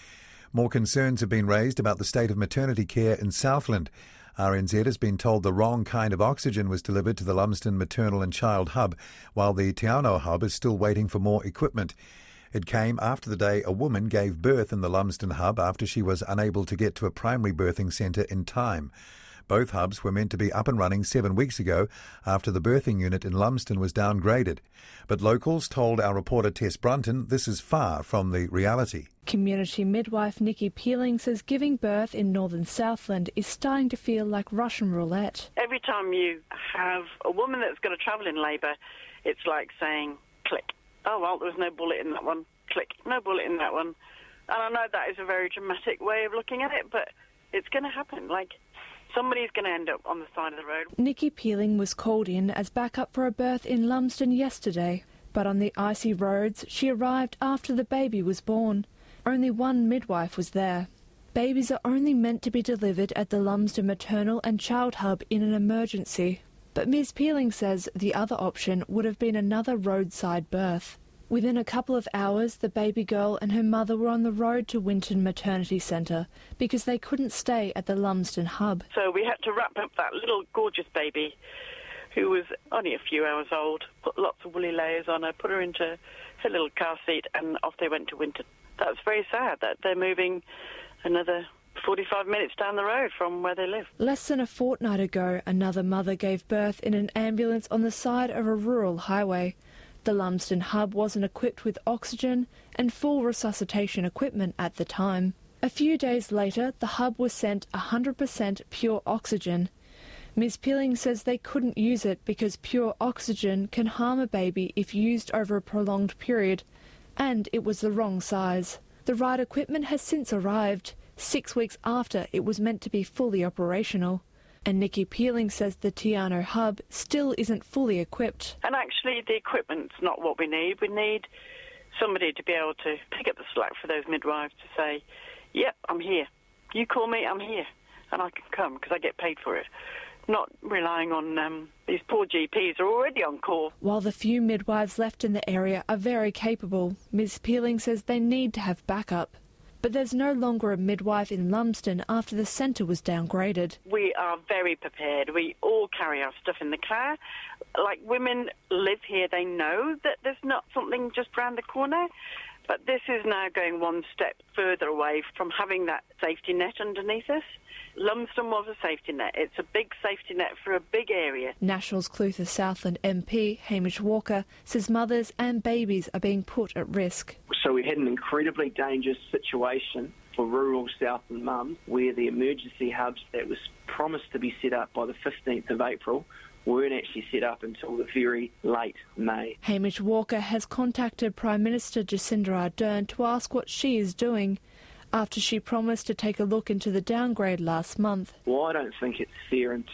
More concerns have been raised about the state of maternity care in Southland. RNZ has been told the wrong kind of oxygen was delivered to the Lumsden Maternal and Child Hub, while the Te Anau Hub is still waiting for more equipment. It came after the day a woman gave birth in the Lumsden Hub after she was unable to get to a primary birthing centre in time. Both hubs were meant to be up and running 7 weeks ago after the birthing unit in Lumsden was downgraded. But locals told our reporter Tess Brunton this is far from the reality. Community midwife Nikki Peeling says giving birth in northern Southland is starting to feel like Russian roulette. Every time you have a woman that's going to travel in labour, it's like saying, click. Oh, well, there was no bullet in that one. Click. No bullet in that one. And I know that is a very dramatic way of looking at it, but it's going to happen. Somebody's going to end up on the side of the road. Nikki Peeling was called in as backup for a birth in Lumsden yesterday, but on the icy roads she arrived after the baby was born. Only one midwife was there. Babies are only meant to be delivered at the Lumsden Maternal and Child Hub in an emergency. But Ms Peeling says the other option would have been another roadside birth. Within a couple of hours, the baby girl and her mother were on the road to Winton Maternity Centre because they couldn't stay at the Lumsden Hub. So we had to wrap up that little gorgeous baby who was only a few hours old, put lots of woolly layers on her, put her into her little car seat, and off they went to Winton. That's very sad that they're moving another 45 minutes down the road from where they live. Less than a fortnight ago, another mother gave birth in an ambulance on the side of a rural highway. The Lumsden Hub wasn't equipped with oxygen and full resuscitation equipment at the time. A few days later, the hub was sent 100% pure oxygen. Ms Peeling says they couldn't use it because pure oxygen can harm a baby if used over a prolonged period, and it was the wrong size. The right equipment has since arrived, 6 weeks after it was meant to be fully operational. And Nikki Peeling says the Te Anau Hub still isn't fully equipped. And actually the equipment's not what we need. We need somebody to be able to pick up the slack for those midwives to say, yep, I'm here. You call me, I'm here. And I can come because I get paid for it. Not relying on these poor GPs who are already on call. While the few midwives left in the area are very capable, Ms Peeling says they need to have backup. But there's no longer a midwife in Lumsden after the centre was downgraded. We are very prepared. We all carry our stuff in the car. Like, women live here, they know that there's not something just round the corner. But this is now going one step further away from having that safety net underneath us. Lumsden was a safety net. It's a big safety net for a big area. National's Clutha Southland MP, Hamish Walker, says mothers and babies are being put at risk. So we had an incredibly dangerous situation for rural Southland mums where the emergency hubs that was promised to be set up by the 15th of April weren't actually set up until the very late May. Hamish Walker has contacted Prime Minister Jacinda Ardern to ask what she is doing after she promised to take a look into the downgrade last month. Well, I don't think it's fair in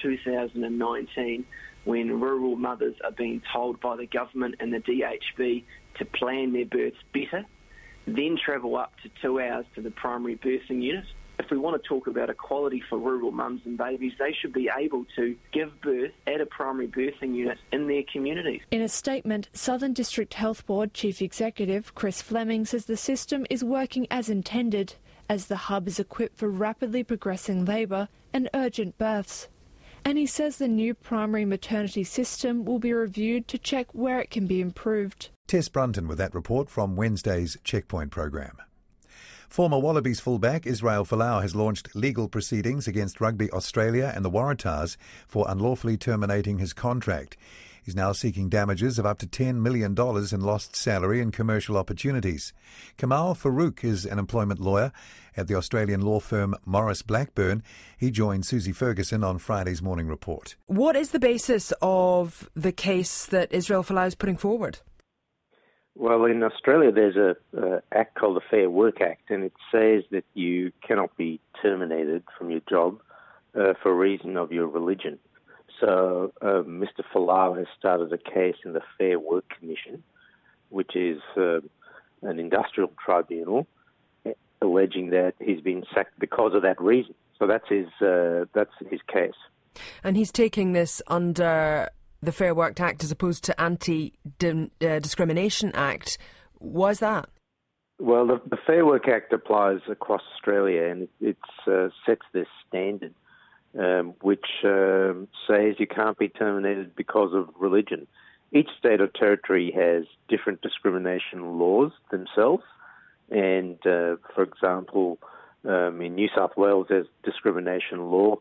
2019 when rural mothers are being told by the government and the DHB to plan their births better, then travel up to 2 hours to the primary birthing unit. If we want to talk about equality for rural mums and babies, they should be able to give birth at a primary birthing unit in their communities. In a statement, Southern District Health Board Chief Executive Chris Fleming says the system is working as intended as the hub is equipped for rapidly progressing labour and urgent births. And he says the new primary maternity system will be reviewed to check where it can be improved. Tess Brunton with that report from Wednesday's Checkpoint programme. Former Wallabies fullback Israel Folau has launched legal proceedings against Rugby Australia and the Waratahs for unlawfully terminating his contract. He's now seeking damages of up to $10 million in lost salary and commercial opportunities. Kamal Farouk is an employment lawyer at the Australian law firm Morris Blackburn. He joined Susie Ferguson on Friday's Morning Report. What is the basis of the case that Israel Folau is putting forward? Well, in Australia there's an act called the Fair Work Act, and it says that you cannot be terminated from your job for a reason of your religion. So Mr. Folau has started a case in the Fair Work Commission, which is an industrial tribunal, alleging that he's been sacked because of that reason. So that's his case. And he's taking this under the Fair Work Act as opposed to Anti-Discrimination Act. Why is that? Well, the Fair Work Act applies across Australia, and it sets this standard, which says you can't be terminated because of religion. Each state or territory has different discrimination laws themselves, and for example, in New South Wales there's discrimination law,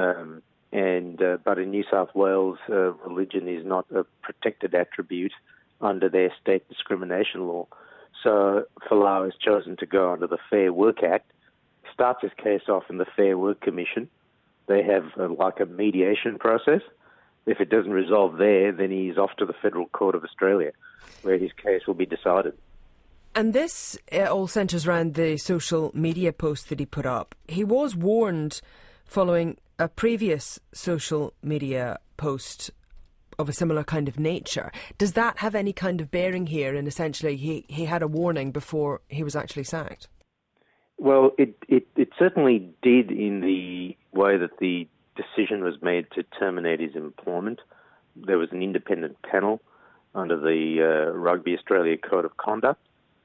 but in New South Wales religion is not a protected attribute under their state discrimination law. So Folau has chosen to go under the Fair Work Act, starts his case off in the Fair Work Commission. They have like a mediation process. If it doesn't resolve there, then he's off to the Federal Court of Australia, where his case will be decided. And this all centres around the social media post that he put up. He was warned following a previous social media post of a similar kind of nature. Does that have any kind of bearing here? And essentially he had a warning before he was actually sacked? Well, it certainly did in the way that the decision was made to terminate his employment. There was an independent panel under the Rugby Australia Code of Conduct,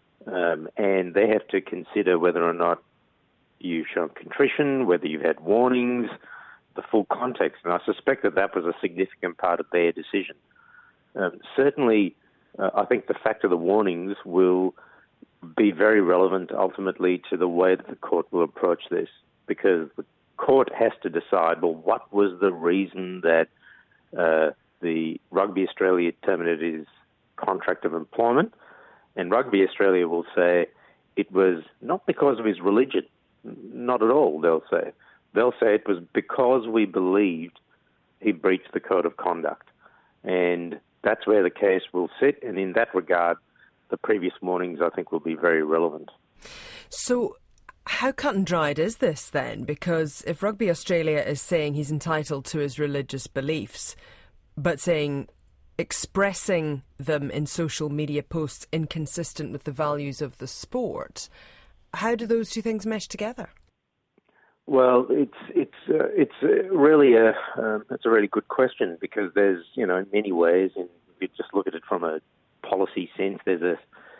and they have to consider whether or not you've shown contrition, whether you've had warnings, the full context. And I suspect that was a significant part of their decision. Certainly, I think the fact of the warnings will be very relevant ultimately to the way that the court will approach this, because the court has to decide, well, what was the reason that the Rugby Australia terminated his contract of employment? And Rugby Australia will say it was not because of his religion, not at all, they'll say. They'll say it was because we believed he breached the code of conduct. And that's where the case will sit, and in that regard, the previous warnings, I think, will be very relevant. So how cut and dried is this then? Because if Rugby Australia is saying he's entitled to his religious beliefs, but saying expressing them in social media posts inconsistent with the values of the sport, how do those two things mesh together? Well, it's really a really good question, because there's, in many ways, and if you just look at it from a policy sense, there's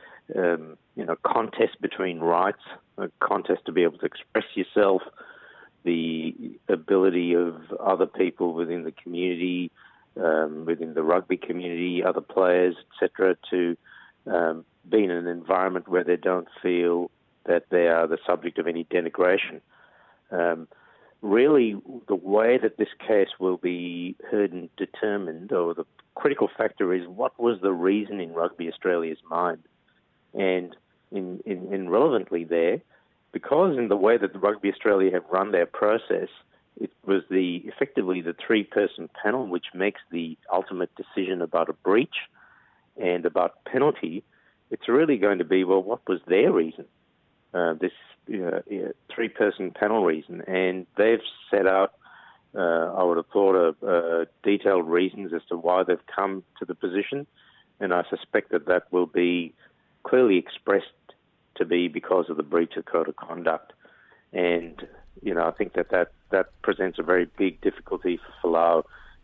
a contest between rights, a contest to be able to express yourself, the ability of other people within the community, within the rugby community, other players, etc., to be in an environment where they don't feel that they are the subject of any denigration. Really, the way that this case will be heard and determined, or the critical factor, is what was the reason in Rugby Australia's mind. And in relevantly there, because in the way that the Rugby Australia have run their process, it was effectively the three-person panel which makes the ultimate decision about a breach and about penalty. It's really going to be, well, what was their reason? This three-person panel reason, and they've set out, I would have thought, detailed reasons as to why they've come to the position, and I suspect that will be clearly expressed to be because of the breach of code of conduct. And I think that presents a very big difficulty for Folau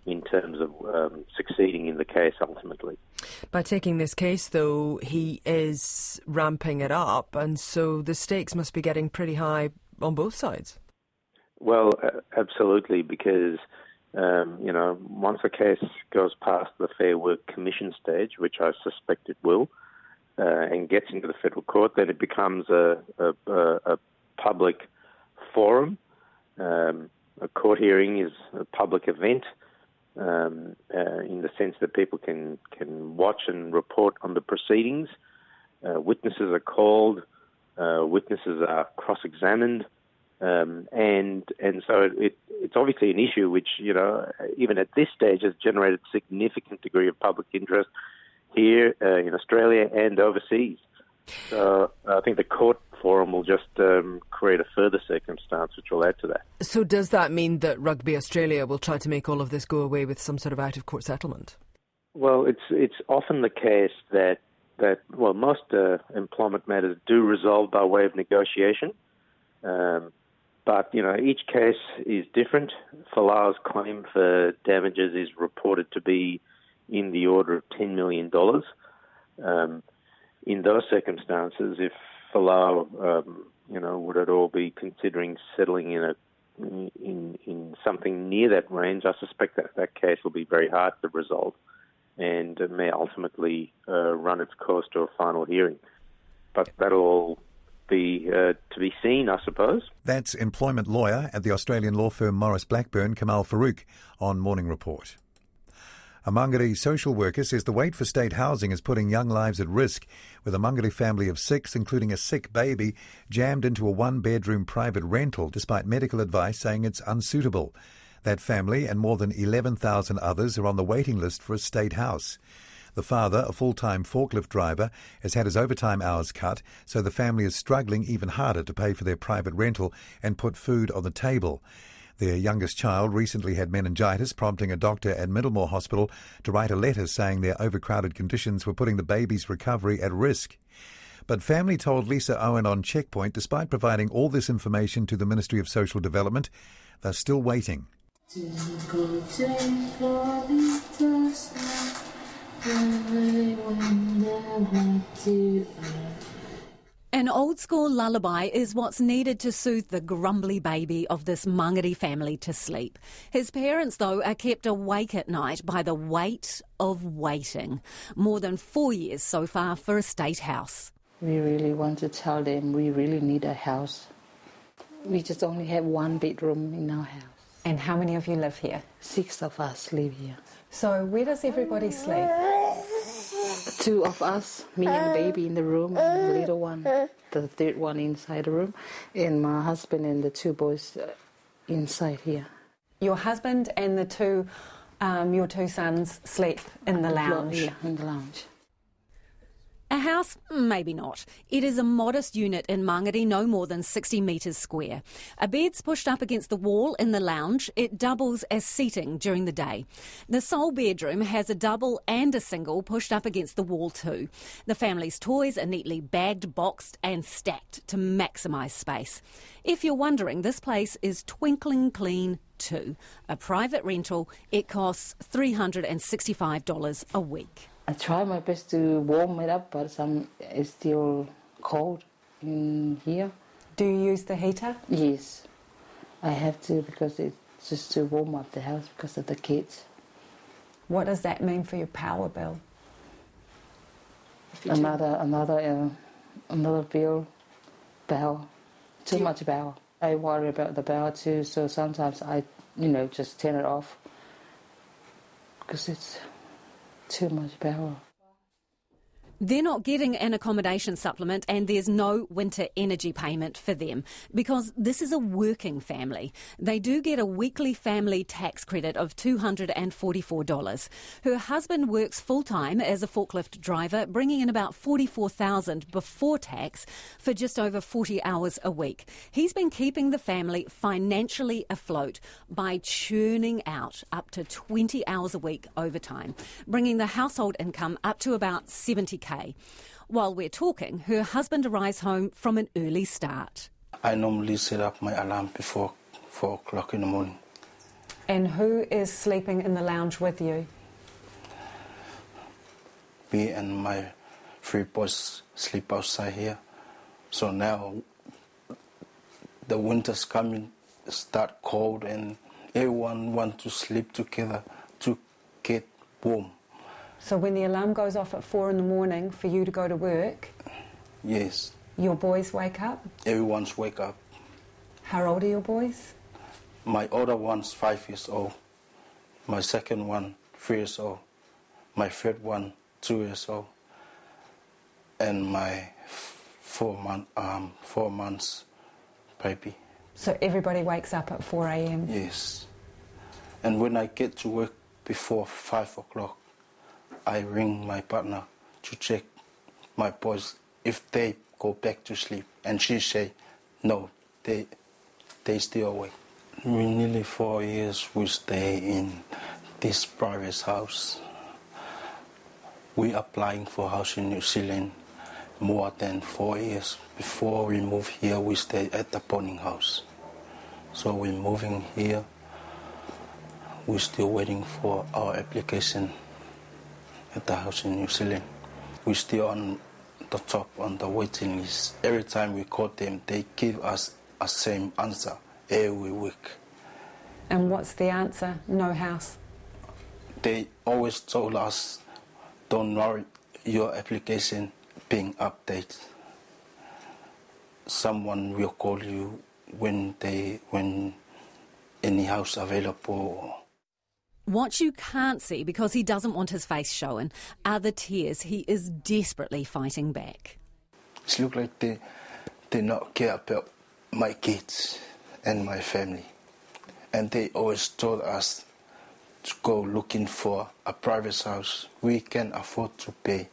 in terms of succeeding in the case ultimately. By taking this case, though, he is ramping it up, and so the stakes must be getting pretty high on both sides. Well, absolutely, because once a case goes past the Fair Work Commission stage, which I suspect it will, and gets into the federal court, then it becomes a public forum. A court hearing is a public event in the sense that people can watch and report on the proceedings. Witnesses are called, witnesses are cross-examined, and so it's obviously an issue which, even at this stage has generated a significant degree of public interest here in Australia and overseas. So I think the court forum will just create a further circumstance which will add to that. So does that mean that Rugby Australia will try to make all of this go away with some sort of out-of-court settlement? Well, it's often the case that most employment matters do resolve by way of negotiation. But, each case is different. Folau's claim for damages is reported to be in the order of $10 million. In those circumstances, if Folau, would at all be considering settling in something near that range, I suspect that case will be very hard to resolve and may ultimately run its course to a final hearing. But that'll all be to be seen, I suppose. That's employment lawyer at the Australian law firm Morris Blackburn, Kamal Farouk, on Morning Report. A Mangere social worker says the wait for state housing is putting young lives at risk, with a Mangere family of 6, including a sick baby, jammed into a one-bedroom private rental despite medical advice saying it's unsuitable. That family and more than 11,000 others are on the waiting list for a state house. The father, a full-time forklift driver, has had his overtime hours cut, so the family is struggling even harder to pay for their private rental and put food on the table. Their youngest child recently had meningitis, prompting a doctor at Middlemore Hospital to write a letter saying their overcrowded conditions were putting the baby's recovery at risk. But family told Lisa Owen on Checkpoint, despite providing all this information to the Ministry of Social Development, they're still waiting. An old-school lullaby is what's needed to soothe the grumbly baby of this Mangere family to sleep. His parents, though, are kept awake at night by the weight of waiting. More than 4 years so far for a state house. We really want to tell them we really need a house. We just only have one bedroom in our house. And how many of you live here? 6 of us live here. So where does everybody sleep? 2 of us, me and the baby in the room, and the little one, the third one inside the room, and my husband and the 2 boys inside here. Your husband and your 2 sons sleep in the lounge? Yeah, in the lounge. A house? Maybe not. It is a modest unit in Mangere, no more than 60 metres square. A bed's pushed up against the wall in the lounge. It doubles as seating during the day. The sole bedroom has a double and a single pushed up against the wall too. The family's toys are neatly bagged, boxed and stacked to maximise space. If you're wondering, this place is twinkling clean too. A private rental, it costs $365 a week. I try my best to warm it up, but it's still cold in here. Do you use the heater? Yes, I have to, because it's just to warm up the house because of the kids. What does that mean for your power bill? Another bill, power, too much power. I worry about the power too, so sometimes I, just turn it off because it's too much power. They're not getting an accommodation supplement and there's no winter energy payment for them because this is a working family. They do get a weekly family tax credit of $244. Her husband works full-time as a forklift driver, bringing in about $44,000 before tax for just over 40 hours a week. He's been keeping the family financially afloat by churning out up to 20 hours a week overtime, bringing the household income up to about $70,000. While we're talking, her husband arrives home from an early start. I normally set up my alarm before 4 o'clock in the morning. And who is sleeping in the lounge with you? Me and my 3 boys sleep outside here. So now the winter's coming, start cold, and everyone wants to sleep together to get warm. So when the alarm goes off at 4 in the morning for you to go to work, yes, your boys wake up? Everyone's wake up. How old are your boys? My older one's 5 years old. My second one, 3 years old. My third one, 2 years old. And my 4 months baby. So everybody wakes up at 4 a.m? Yes. And when I get to work before 5 o'clock, I ring my partner to check my boys if they go back to sleep. And she say, no, they still awake. We nearly 4 years we stay in this private house. We applying for house in New Zealand more than 4 years. Before we move here, we stay at the boarding house. So we're moving here. We're still waiting for our application at the house in New Zealand. We're still on the top on the waiting list. Every time we call them, they give us a same answer every week. And what's the answer? No house? They always told us, don't worry, your application being updated. Someone will call you when any house available. What you can't see, because he doesn't want his face shown, are the tears he is desperately fighting back. It looks like they not care about my kids and my family. And they always told us to go looking for a private house. We can afford to pay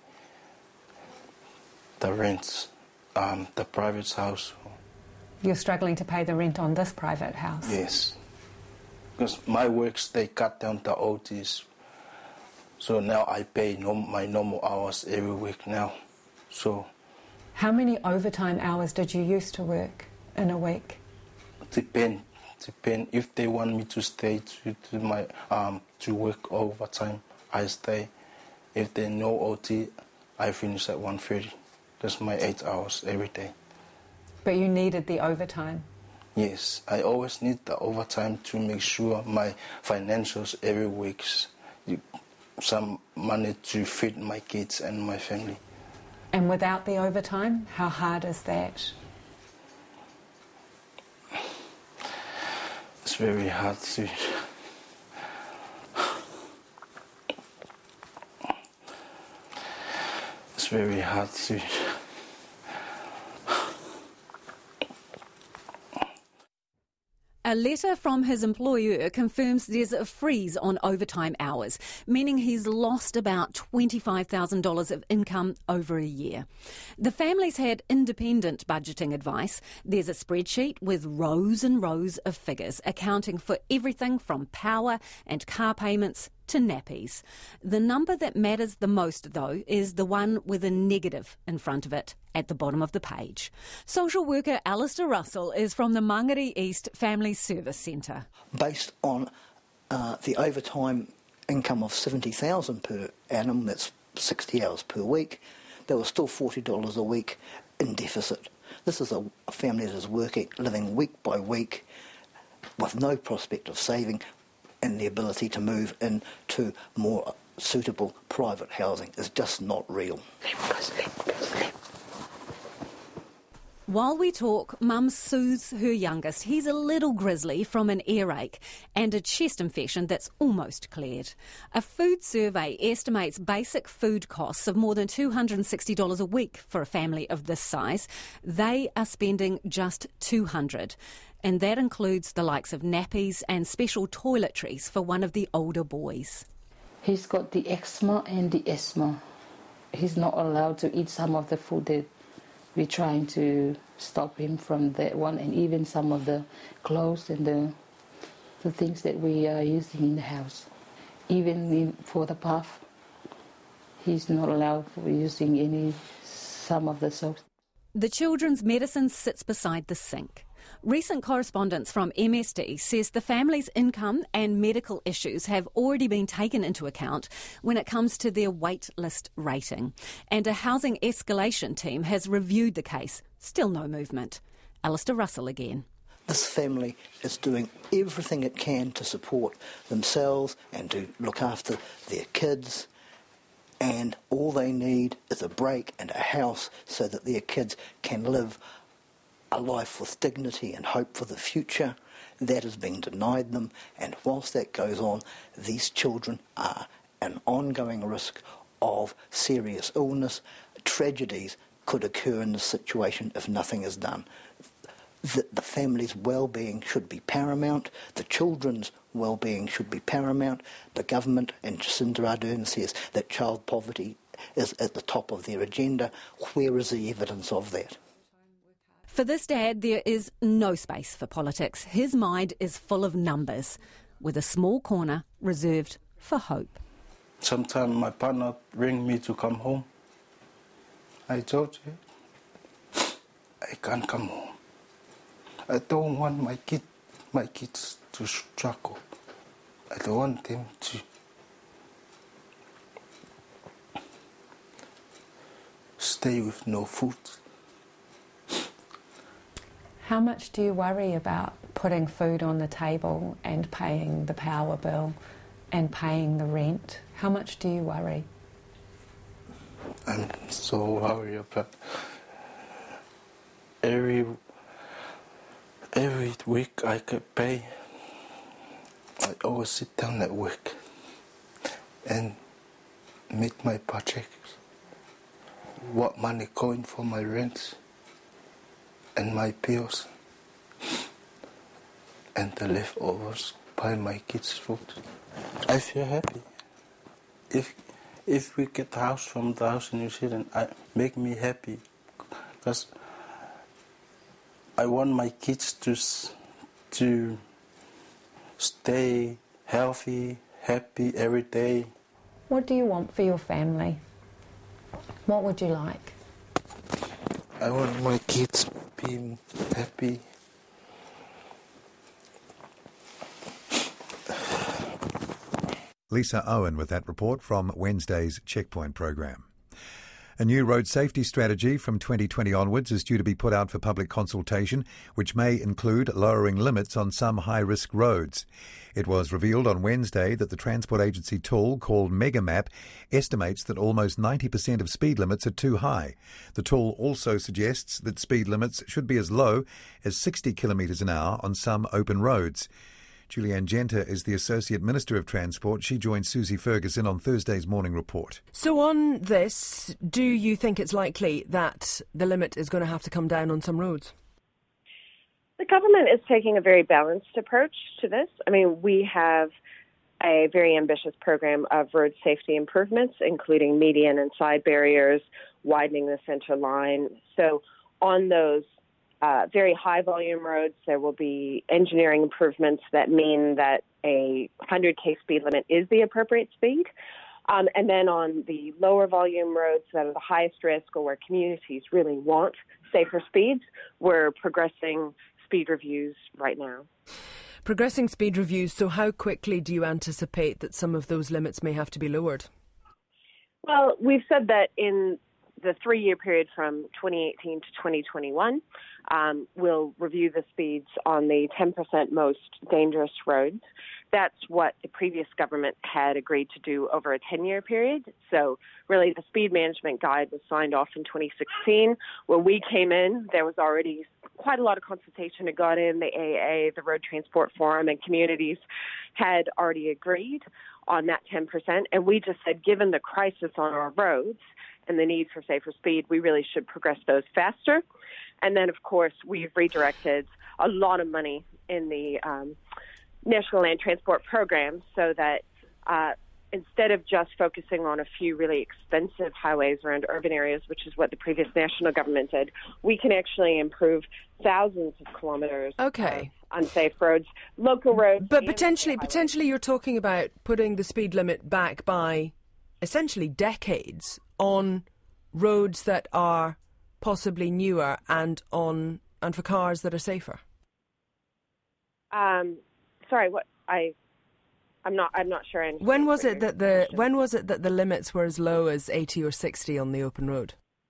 the rent, the private house. You're struggling to pay the rent on this private house? Yes. Because my works, they cut down the OTs. So now I pay my normal hours every week now. So. How many overtime hours did you used to work in a week? Depend. If they want me to stay to work overtime, I stay. If they no OT, I finish at 1:30. That's my 8 hours every day. But you needed the overtime? Yes, I always need the overtime to make sure my financials every week, some money to feed my kids and my family. And without the overtime, how hard is that? It's very hard to. It's very hard to. A letter from his employer confirms there's a freeze on overtime hours, meaning he's lost about $25,000 of income over a year. The family's had independent budgeting advice. There's a spreadsheet with rows and rows of figures accounting for everything from power and car payments to nappies. The number that matters the most, though, is the one with a negative in front of it at the bottom of the page. Social worker Alistair Russell is from the Mangere East Family Service Centre. Based on the overtime income of $70,000 per annum, that's 60 hours per week, there was still $40 a week in deficit. This is a family that is living week by week with no prospect of saving, and the ability to move into more suitable private housing is just not real. While we talk, Mum soothes her youngest. He's a little grizzly from an earache and a chest infection that's almost cleared. A food survey estimates basic food costs of more than $260 a week for a family of this size. They are spending just $200. And that includes the likes of nappies and special toiletries for one of the older boys. He's got the eczema and the asthma. He's not allowed to eat some of the food that we're trying to stop him from that one, and even some of the clothes and the things that we are using in the house. Even for the puff, he's not allowed for using some of the soaps. The children's medicine sits beside the sink. Recent correspondence from MSD says the family's income and medical issues have already been taken into account when it comes to their wait list rating. And a housing escalation team has reviewed the case. Still no movement. Alistair Russell again. This family is doing everything it can to support themselves and to look after their kids, and all they need is a break and a house so that their kids can live a life with dignity and hope for the future. That is being denied them, and whilst that goes on, these children are an ongoing risk of serious illness. Tragedies could occur in this situation if nothing is done. The family's well-being should be paramount, the children's well-being should be paramount. The government and Jacinda Ardern says that child poverty is at the top of their agenda. Where is the evidence of that? For this dad, there is no space for politics. His mind is full of numbers, with a small corner reserved for hope. Sometimes my partner ring me to come home. I told you, I can't come home. I don't want my kids to struggle. I don't want them to stay with no food. How much do you worry about putting food on the table and paying the power bill and paying the rent? How much do you worry? I'm so worried about every week I could pay. I always sit down at work and make my budget. What money going for my rent and my bills, and the leftovers buy my kids food. I feel happy. If we get the house from the house in New Zealand, it make me happy, because I want my kids to stay healthy, happy every day. What do you want for your family? What would you like? I want my kids being happy. Lisa Owen with that report from Wednesday's Checkpoint program. A new road safety strategy from 2020 onwards is due to be put out for public consultation, which may include lowering limits on some high-risk roads. It was revealed on Wednesday that the transport agency tool called Megamap estimates that almost 90% of speed limits are too high. The tool also suggests that speed limits should be as low as 60 kilometres an hour on some open roads. Julianne Genter is the Associate Minister of Transport. She joined Susie Ferguson on Thursday's Morning Report. So on this, do you think it's likely that the limit is going to have to come down on some roads? The government is taking a very balanced approach to this. I mean, we have a very ambitious program of road safety improvements, including median and side barriers, widening the centre line. So on those very high volume roads, there will be engineering improvements that mean that a 100k speed limit is the appropriate speed. And then on the lower volume roads that are the highest risk or where communities really want safer speeds, we're progressing speed reviews right now. Progressing speed reviews, so how quickly do you anticipate that some of those limits may have to be lowered? Well, we've said that in the 3-year period from 2018 to 2021, we'll review the speeds on the 10% most dangerous roads. That's what the previous government had agreed to do over a 10-year period. So really the speed management guide was signed off in 2016. When we came in, there was already quite a lot of consultation had gone in. The AA, the Road Transport Forum, and communities had already agreed on that 10%. And we just said, given the crisis on our roads and the need for safer speed, we really should progress those faster. And then, of course, we've redirected a lot of money in the National Land Transport Program so that instead of just focusing on a few really expensive highways around urban areas, which is what the previous national government did, we can actually improve thousands of kilometres of unsafe roads, local roads. But potentially you're talking about putting the speed limit back by essentially decades on roads that are possibly newer and for cars that are safer. Sorry, what I'm not sure. I understand When was it that the limits were as low as 80 or 60 on the open road?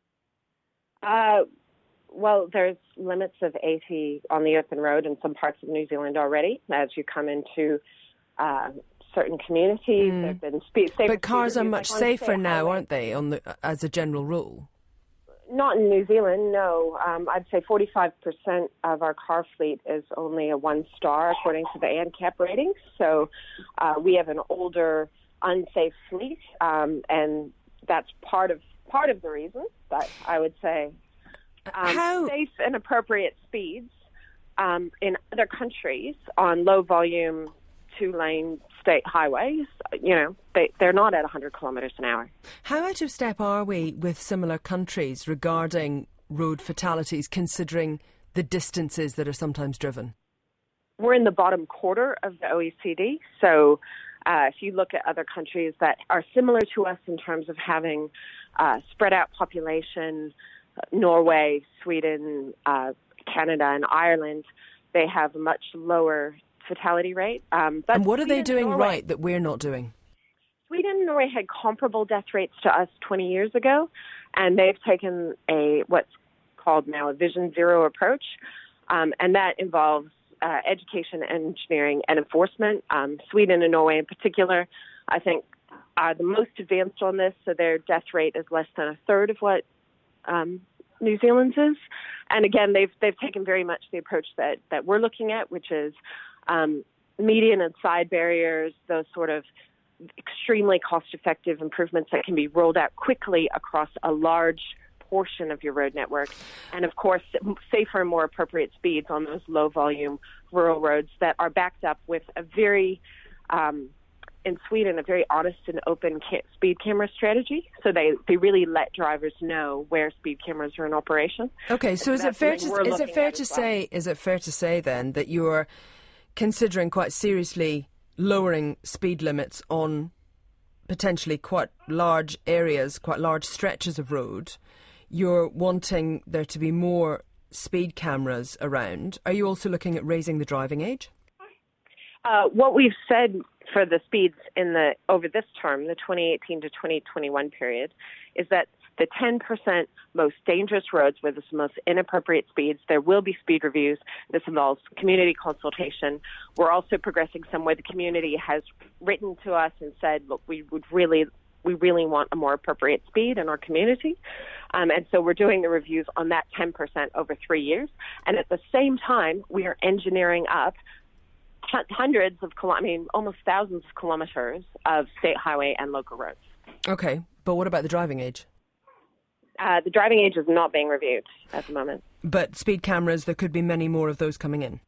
Well, there's limits of 80 on the open road in some parts of New Zealand already. As you come into certain communities, there have been safer. But cars are much safer now, highway. aren't they? As a general rule. Not in New Zealand, no. I'd say 45% of our car fleet is only a 1-star according to the ANCAP ratings. So we have an older, unsafe fleet, and that's part of the reason. But I would say safe and appropriate speeds in other countries on low-volume 2-lane state highways, they're not at 100 kilometres an hour. How out of step are we with similar countries regarding road fatalities, considering the distances that are sometimes driven? We're in the bottom quarter of the OECD, so if you look at other countries that are similar to us in terms of having spread out population, Norway, Sweden, Canada and Ireland, they have a much lower fatality rate. And what are they doing right that we're not doing? Sweden and Norway had comparable death rates to us 20 years ago, and they've taken what's called now a Vision Zero approach, and that involves education, engineering, and enforcement. Sweden and Norway in particular, I think, are the most advanced on this, so their death rate is less than a third of what New Zealand's is. And again, they've taken very much the approach that we're looking at, which is median and side barriers, those sort of extremely cost-effective improvements that can be rolled out quickly across a large portion of your road network. And, of course, safer and more appropriate speeds on those low-volume rural roads that are backed up with a very, in Sweden, a very honest and open speed camera strategy. So they really let drivers know where speed cameras are in operation. Okay, so is it fair to say then that you're considering quite seriously lowering speed limits on potentially quite large areas, quite large stretches of road? You're wanting there to be more speed cameras around. Are you also looking at raising the driving age? What we've said for the speeds over this term, the 2018 to 2021 period, is that the 10% most dangerous roads with the most inappropriate speeds, there will be speed reviews. This involves community consultation. We're also progressing some where the community has written to us and said, look, we really want a more appropriate speed in our community. And so we're doing the reviews on that 10% over 3 years. And at the same time, we are engineering up hundreds of almost thousands of kilometres of state highway and local roads. Okay, but what about the driving age? The driving age is not being reviewed at the moment. But speed cameras, there could be many more of those coming in.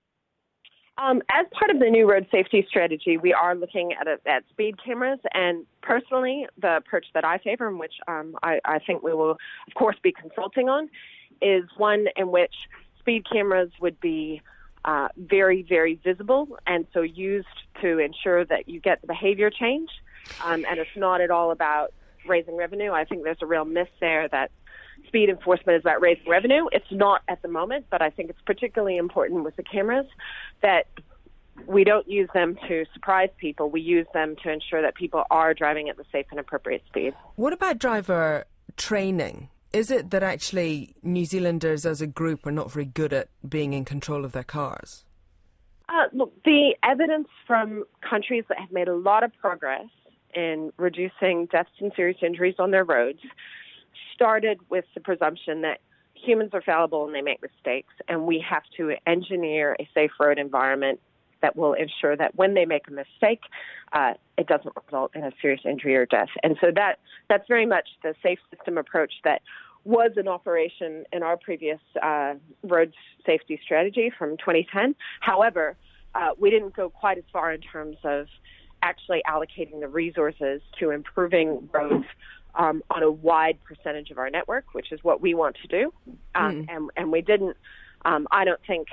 As part of the new road safety strategy, we are looking at speed cameras, and personally, the approach that I favor, and which I think we will, of course, be consulting on, is one in which speed cameras would be very, very visible, and so used to ensure that you get the behavior change, and it's not at all about raising revenue. I think there's a real myth there that speed enforcement is about raising revenue. It's not at the moment, but I think it's particularly important with the cameras that we don't use them to surprise people. We use them to ensure that people are driving at the safe and appropriate speed. What about driver training? Is it that actually New Zealanders as a group are not very good at being in control of their cars? Look, the evidence from countries that have made a lot of progress in reducing deaths and serious injuries on their roads started with the presumption that humans are fallible and they make mistakes, and we have to engineer a safe road environment that will ensure that when they make a mistake, it doesn't result in a serious injury or death. And so that's very much the safe system approach that was in operation in our previous road safety strategy from 2010. However, we didn't go quite as far in terms of actually allocating the resources to improving roads on a wide percentage of our network, which is what we want to do. And we didn't, I don't think,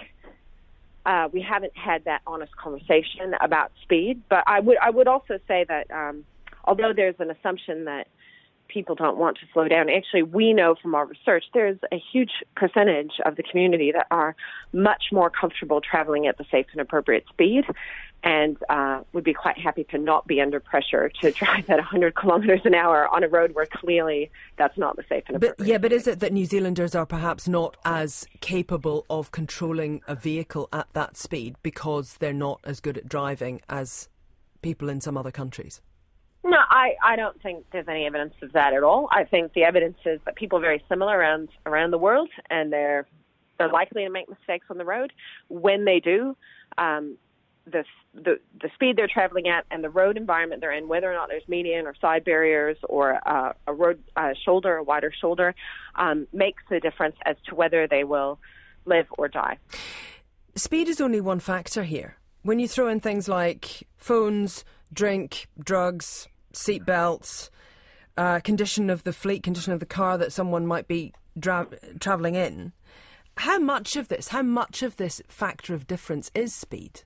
we haven't had that honest conversation about speed. But I would also say that although there's an assumption that people don't want to slow down. Actually, we know from our research there's a huge percentage of the community that are much more comfortable traveling at the safe and appropriate speed, and would be quite happy to not be under pressure to drive at 100 kilometres an hour on a road where clearly that's not the safe and appropriate. But is it that New Zealanders are perhaps not as capable of controlling a vehicle at that speed because they're not as good at driving as people in some other countries? No, I don't think there's any evidence of that at all. I think the evidence is that people are very similar around the world, and they're likely to make mistakes on the road. When they do, the speed they're traveling at and the road environment they're in, whether or not there's median or side barriers or a road shoulder, a wider shoulder, makes a difference as to whether they will live or die. Speed is only one factor here. When you throw in things like phones, drink, drugs, seat belts, condition of the fleet, condition of the car that someone might be travelling in, how much of this factor of difference is speed?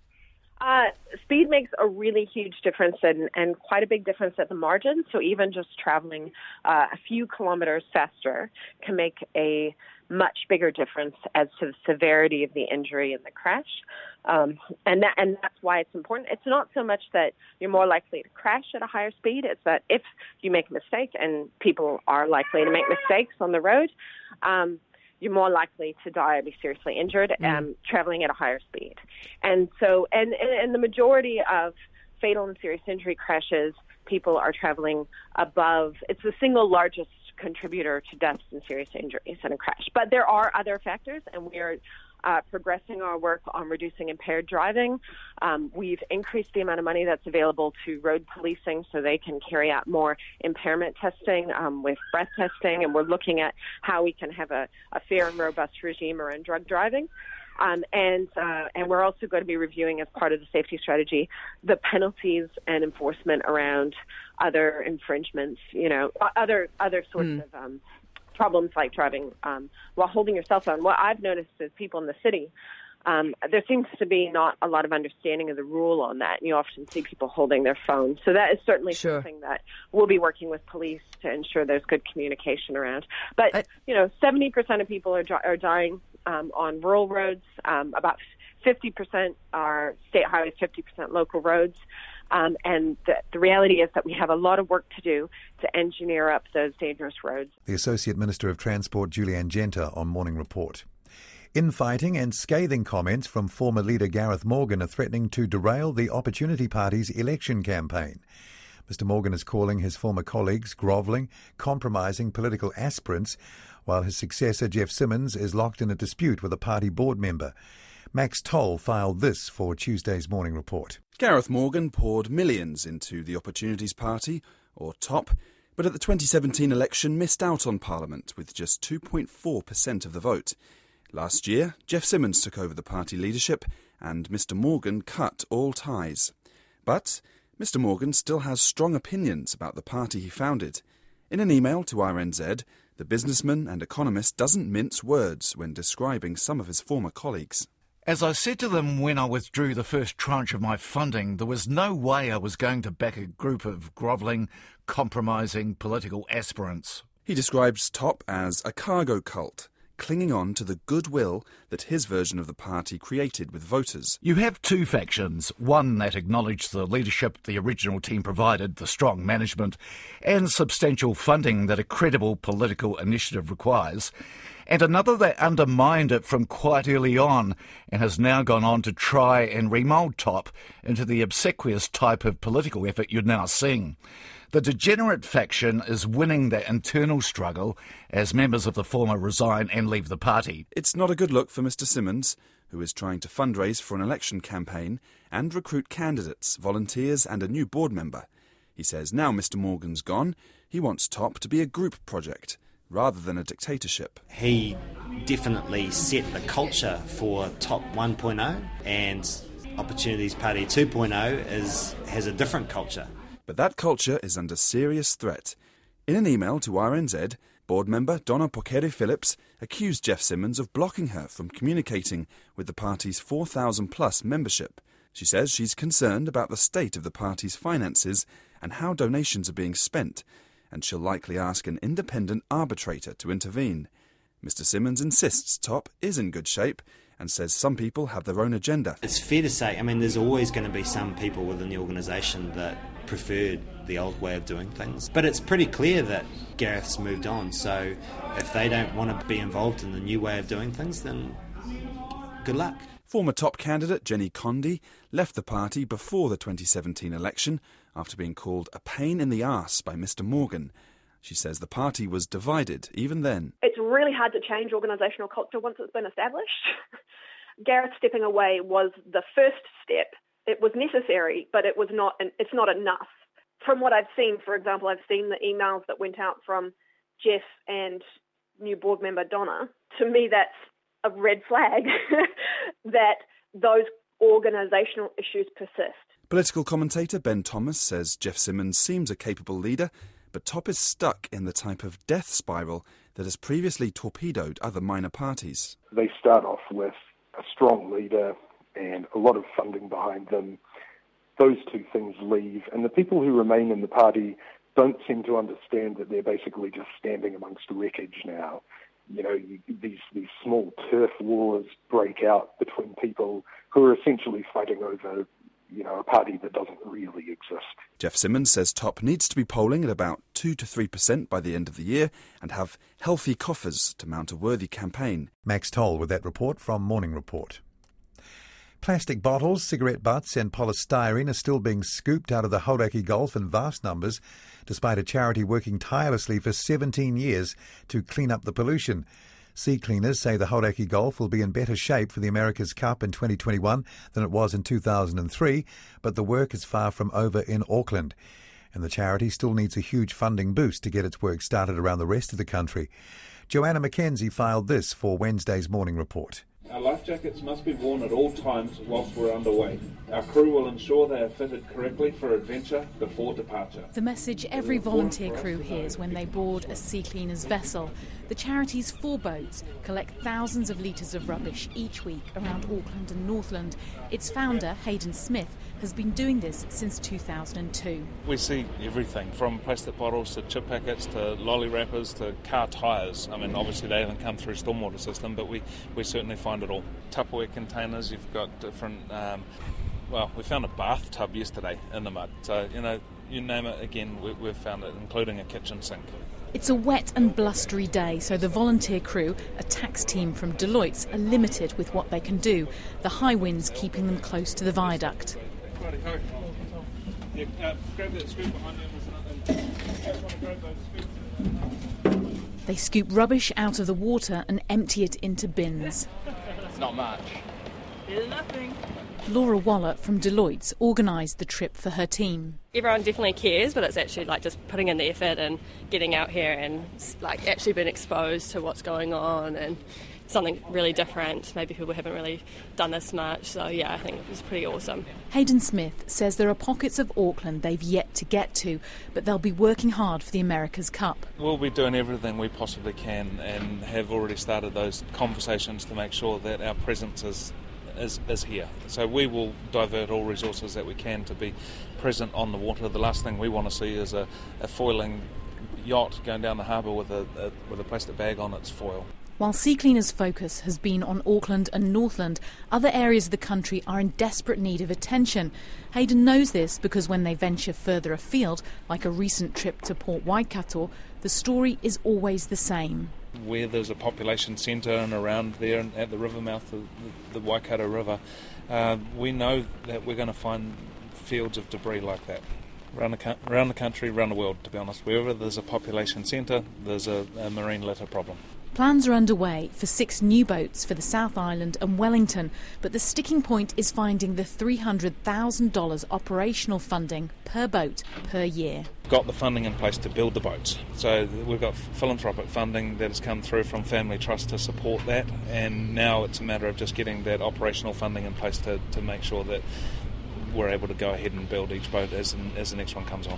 Speed makes a really huge difference and quite a big difference at the margin. So even just traveling a few kilometers faster can make a much bigger difference as to the severity of the injury and the crash. And that's why it's important. It's not so much that you're more likely to crash at a higher speed. It's that if you make a mistake, and people are likely to make mistakes on the road, you're more likely to die or be seriously injured traveling at a higher speed. And so, and the majority of fatal and serious injury crashes, people are traveling above. It's the single largest contributor to deaths and serious injuries in a crash. But there are other factors, and we are progressing our work on reducing impaired driving. We've increased the amount of money that's available to road policing so they can carry out more impairment testing with breath testing, and we're looking at how we can have a fair and robust regime around drug driving. And we're also going to be reviewing, as part of the safety strategy, the penalties and enforcement around other infringements, other sorts of problems like driving while holding your cell phone. What I've noticed is people in the city, there seems to be not a lot of understanding of the rule on that. You often see people holding their phones. So that is certainly something that we'll be working with police to ensure there's good communication around. But, 70% of people are dying on rural roads. About 50% are state highways, 50% local roads. And the reality is that we have a lot of work to do to engineer up those dangerous roads. The Associate Minister of Transport, Julianne Genter, on Morning Report. Infighting and scathing comments from former leader Gareth Morgan are threatening to derail the Opportunity Party's election campaign. Mr Morgan is calling his former colleagues grovelling, compromising political aspirants, while his successor, Jeff Simmons, is locked in a dispute with a party board member. Max Toll filed this for Tuesday's Morning Report. Gareth Morgan poured millions into the Opportunities Party, or TOP, but at the 2017 election missed out on Parliament with just 2.4% of the vote. Last year, Jeff Simmons took over the party leadership and Mr Morgan cut all ties. But Mr Morgan still has strong opinions about the party he founded. In an email to RNZ, the businessman and economist doesn't mince words when describing some of his former colleagues. As I said to them when I withdrew the first tranche of my funding, there was no way I was going to back a group of grovelling, compromising political aspirants. He describes TOP as a cargo cult, clinging on to the goodwill that his version of the party created with voters. You have two factions, one that acknowledged the leadership the original team provided, the strong management, and substantial funding that a credible political initiative requires, and another that undermined it from quite early on and has now gone on to try and remould TOP into the obsequious type of political effort you're now seeing. The degenerate faction is winning that internal struggle as members of the former resign and leave the party. It's not a good look for Mr Simmons, who is trying to fundraise for an election campaign and recruit candidates, volunteers and a new board member. He says now Mr Morgan's gone, he wants TOP to be a group project rather than a dictatorship. He definitely set the culture for TOP 1.0, and Opportunities Party 2.0 has a different culture. But that culture is under serious threat. In an email to RNZ, board member Donna Pokere-Phillips accused Jeff Simmons of blocking her from communicating with the party's 4,000-plus membership. She says she's concerned about the state of the party's finances and how donations are being spent, and she'll likely ask an independent arbitrator to intervene. Mr Simmons insists TOP is in good shape and says some people have their own agenda. It's fair to say, there's always going to be some people within the organisation that preferred the old way of doing things. But it's pretty clear that Gareth's moved on, so if they don't want to be involved in the new way of doing things, then good luck. Former TOP candidate Jenny Condi left the party before the 2017 election after being called a pain in the arse by Mr Morgan. She says the party was divided even then. It's really hard to change organisational culture once it's been established. Gareth stepping away was the first step. It was necessary, but it's not enough. From what I've seen, for example, I've seen the emails that went out from Jeff and new board member Donna. To me, that's a red flag that those organisational issues persist. Political commentator Ben Thomas says Jeff Simmons seems a capable leader, but TOP is stuck in the type of death spiral that has previously torpedoed other minor parties. They start off with a strong leader and a lot of funding behind them. Those two things leave, and the people who remain in the party don't seem to understand that they're basically just standing amongst wreckage now. These small turf wars break out between people who are essentially fighting over, a party that doesn't really exist. Jeff Simmons says TOP needs to be polling at about 2 to 3% by the end of the year and have healthy coffers to mount a worthy campaign. Max Toll with that report from Morning Report. Plastic bottles, cigarette butts and polystyrene are still being scooped out of the Hauraki Gulf in vast numbers, despite a charity working tirelessly for 17 years to clean up the pollution. Sea cleaners say the Hauraki Gulf will be in better shape for the America's Cup in 2021 than it was in 2003, but the work is far from over in Auckland. And the charity still needs a huge funding boost to get its work started around the rest of the country. Joanna McKenzie filed this for Wednesday's Morning Report. Our life jackets must be worn at all times whilst we're underway. Our crew will ensure they are fitted correctly for adventure before departure. The message every volunteer crew hears when they board a sea cleaner's vessel. The charity's 4 boats collect thousands of litres of rubbish each week around Auckland and Northland. Its founder, Hayden Smith, has been doing this since 2002. We see everything from plastic bottles to chip packets to lolly wrappers to car tyres. Obviously they haven't come through stormwater system, but we certainly find it all. Tupperware containers, you've got different... we found a bathtub yesterday in the mud. So, you name it, again, we've found it, including a kitchen sink. It's a wet and blustery day, so the volunteer crew, a tax team from Deloitte's, are limited with what they can do, the high winds keeping them close to the viaduct. Grab that scoop behind you. They scoop rubbish out of the water and empty it into bins. It's not much. There's nothing. Laura Wallett from Deloitte's organised the trip for her team. Everyone definitely cares, but it's actually just putting in the effort and getting out here and actually being exposed to what's going on and something really different. Maybe people haven't really done this much, so yeah, I think it was pretty awesome. Hayden Smith says there are pockets of Auckland they've yet to get to, but they'll be working hard for the America's Cup. We'll be doing everything we possibly can and have already started those conversations to make sure that our presence is here. So we will divert all resources that we can to be present on the water. The last thing we want to see is a foiling yacht going down the harbour with a plastic bag on its foil. While Sea Cleaners' focus has been on Auckland and Northland, other areas of the country are in desperate need of attention. Hayden knows this because when they venture further afield, like a recent trip to Port Waikato, the story is always the same. Where there's a population centre and around there and at the river mouth of the Waikato River, we know that we're going to find fields of debris like that. Around the country, around the world, to be honest. Wherever there's a population centre, there's a marine litter problem. Plans are underway for 6 new boats for the South Island and Wellington, but the sticking point is finding the $300,000 operational funding per boat per year. We've got the funding in place to build the boats. So we've got philanthropic funding that has come through from Family Trust to support that, and now it's a matter of just getting that operational funding in place to make sure that we're able to go ahead and build each boat as the next one comes on.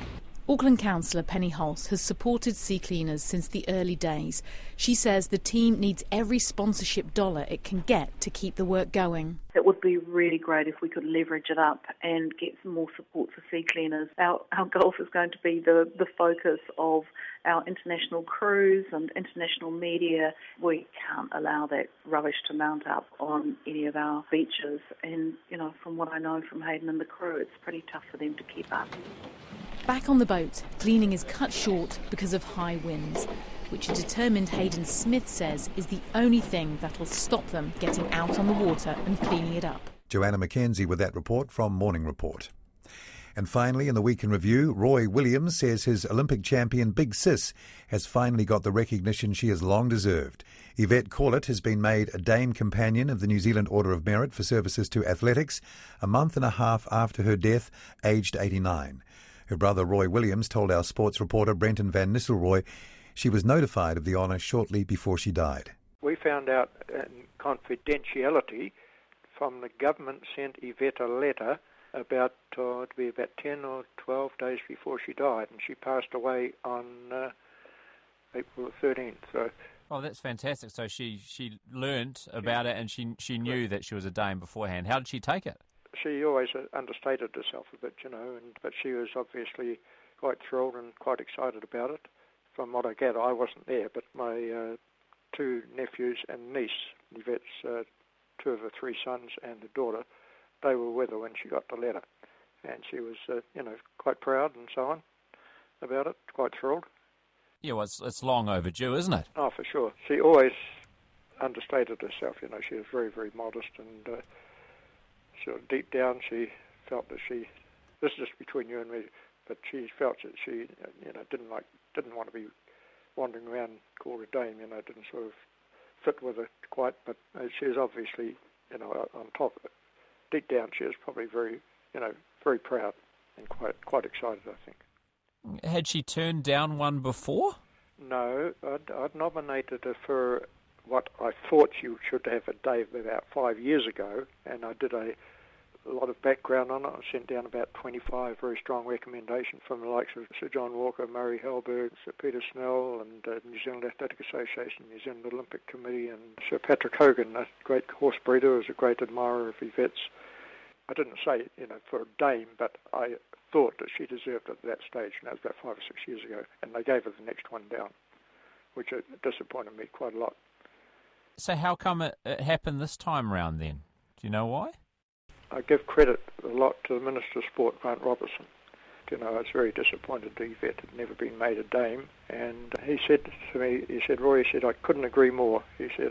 Auckland councillor Penny Hulse has supported Sea Cleaners since the early days. She says the team needs every sponsorship dollar it can get to keep the work going. It would be really great if we could leverage it up and get some more support for Sea Cleaners. Our golf is going to be the focus of our international crews and international media. We can't allow that rubbish to mount up on any of our beaches. And, from what I know from Hayden and the crew, it's pretty tough for them to keep up. Back on the boat, cleaning is cut short because of high winds, which a determined Hayden Smith says is the only thing that'll stop them getting out on the water and cleaning it up. Joanna Mackenzie with that report from Morning Report. And finally, in the Week in Review, Roy Williams says his Olympic champion Big Sis has finally got the recognition she has long deserved. Yvette Corlett has been made a Dame Companion of the New Zealand Order of Merit for services to athletics a month and a half after her death, aged 89. Her brother Roy Williams told our sports reporter Brenton Van Nistelrooy she was notified of the honour shortly before she died. We found out in confidentiality from the government sent Yvette a letter about 10 or 12 days before she died, and she passed away on April the 13th. So. Oh, that's fantastic. So she learned about it, and she knew that she was a dame beforehand. How did she take it? She always understated herself a bit, but she was obviously quite thrilled and quite excited about it. From what I gather, I wasn't there, but my two nephews and niece, Yvette's two of her three sons and a daughter, they were with her when she got the letter. And she was, quite proud and so on about it, quite thrilled. Yeah, well, it's long overdue, isn't it? Oh, for sure. She always understated herself, she was very, very modest and sort of deep down she felt that this is just between you and me, but she felt that she, didn't want to be wandering around called a dame, didn't sort of fit with her quite, but she was obviously, on top of it. Deep down she was probably very, very proud and quite excited, I think. Had she turned down one before? No, I'd nominated her for what I thought she should have a day about 5 years ago, and I did a lot of background on it. I sent down about 25 very strong recommendations from the likes of Sir John Walker, Murray Halberg, Sir Peter Snell, and New Zealand Athletic Association, New Zealand Olympic Committee, and Sir Patrick Hogan, a great horse breeder, was a great admirer of Yvette's. I didn't say, for a dame, but I thought that she deserved it at that stage, and that was about 5 or 6 years ago, and they gave her the next one down, which disappointed me quite a lot. So how come it happened this time round then? Do you know why? I give credit a lot to the Minister of Sport, Grant Robertson. I was very disappointed that Yvette had never been made a dame, and he said to me, Roy, I couldn't agree more. He said,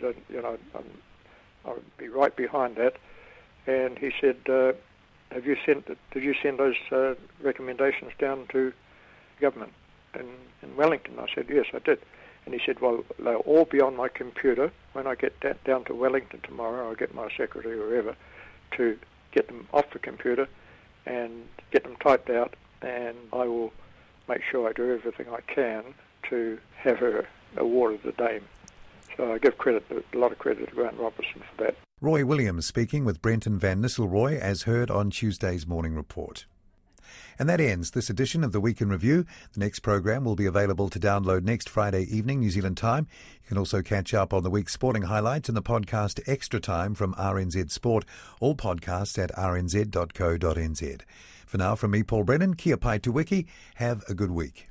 I would be right behind that. And he said, did you send those recommendations down to government in Wellington? I said, yes, I did. And he said, well, they'll all be on my computer. When I get down to Wellington tomorrow, I'll get my secretary or whoever to get them off the computer and get them typed out, and I will make sure I do everything I can to have her awarded the Dame. So I give a lot of credit to Grant Robertson for that. Roy Williams speaking with Brenton Van Nistelrooy, as heard on Tuesday's Morning Report. And that ends this edition of the Week in Review. The next program will be available to download next Friday evening, New Zealand time. You can also catch up on the week's sporting highlights in the podcast Extra Time from RNZ Sport. All podcasts at rnz.co.nz. For now, from me, Paul Brennan, kia pai te wiki. Have a good week.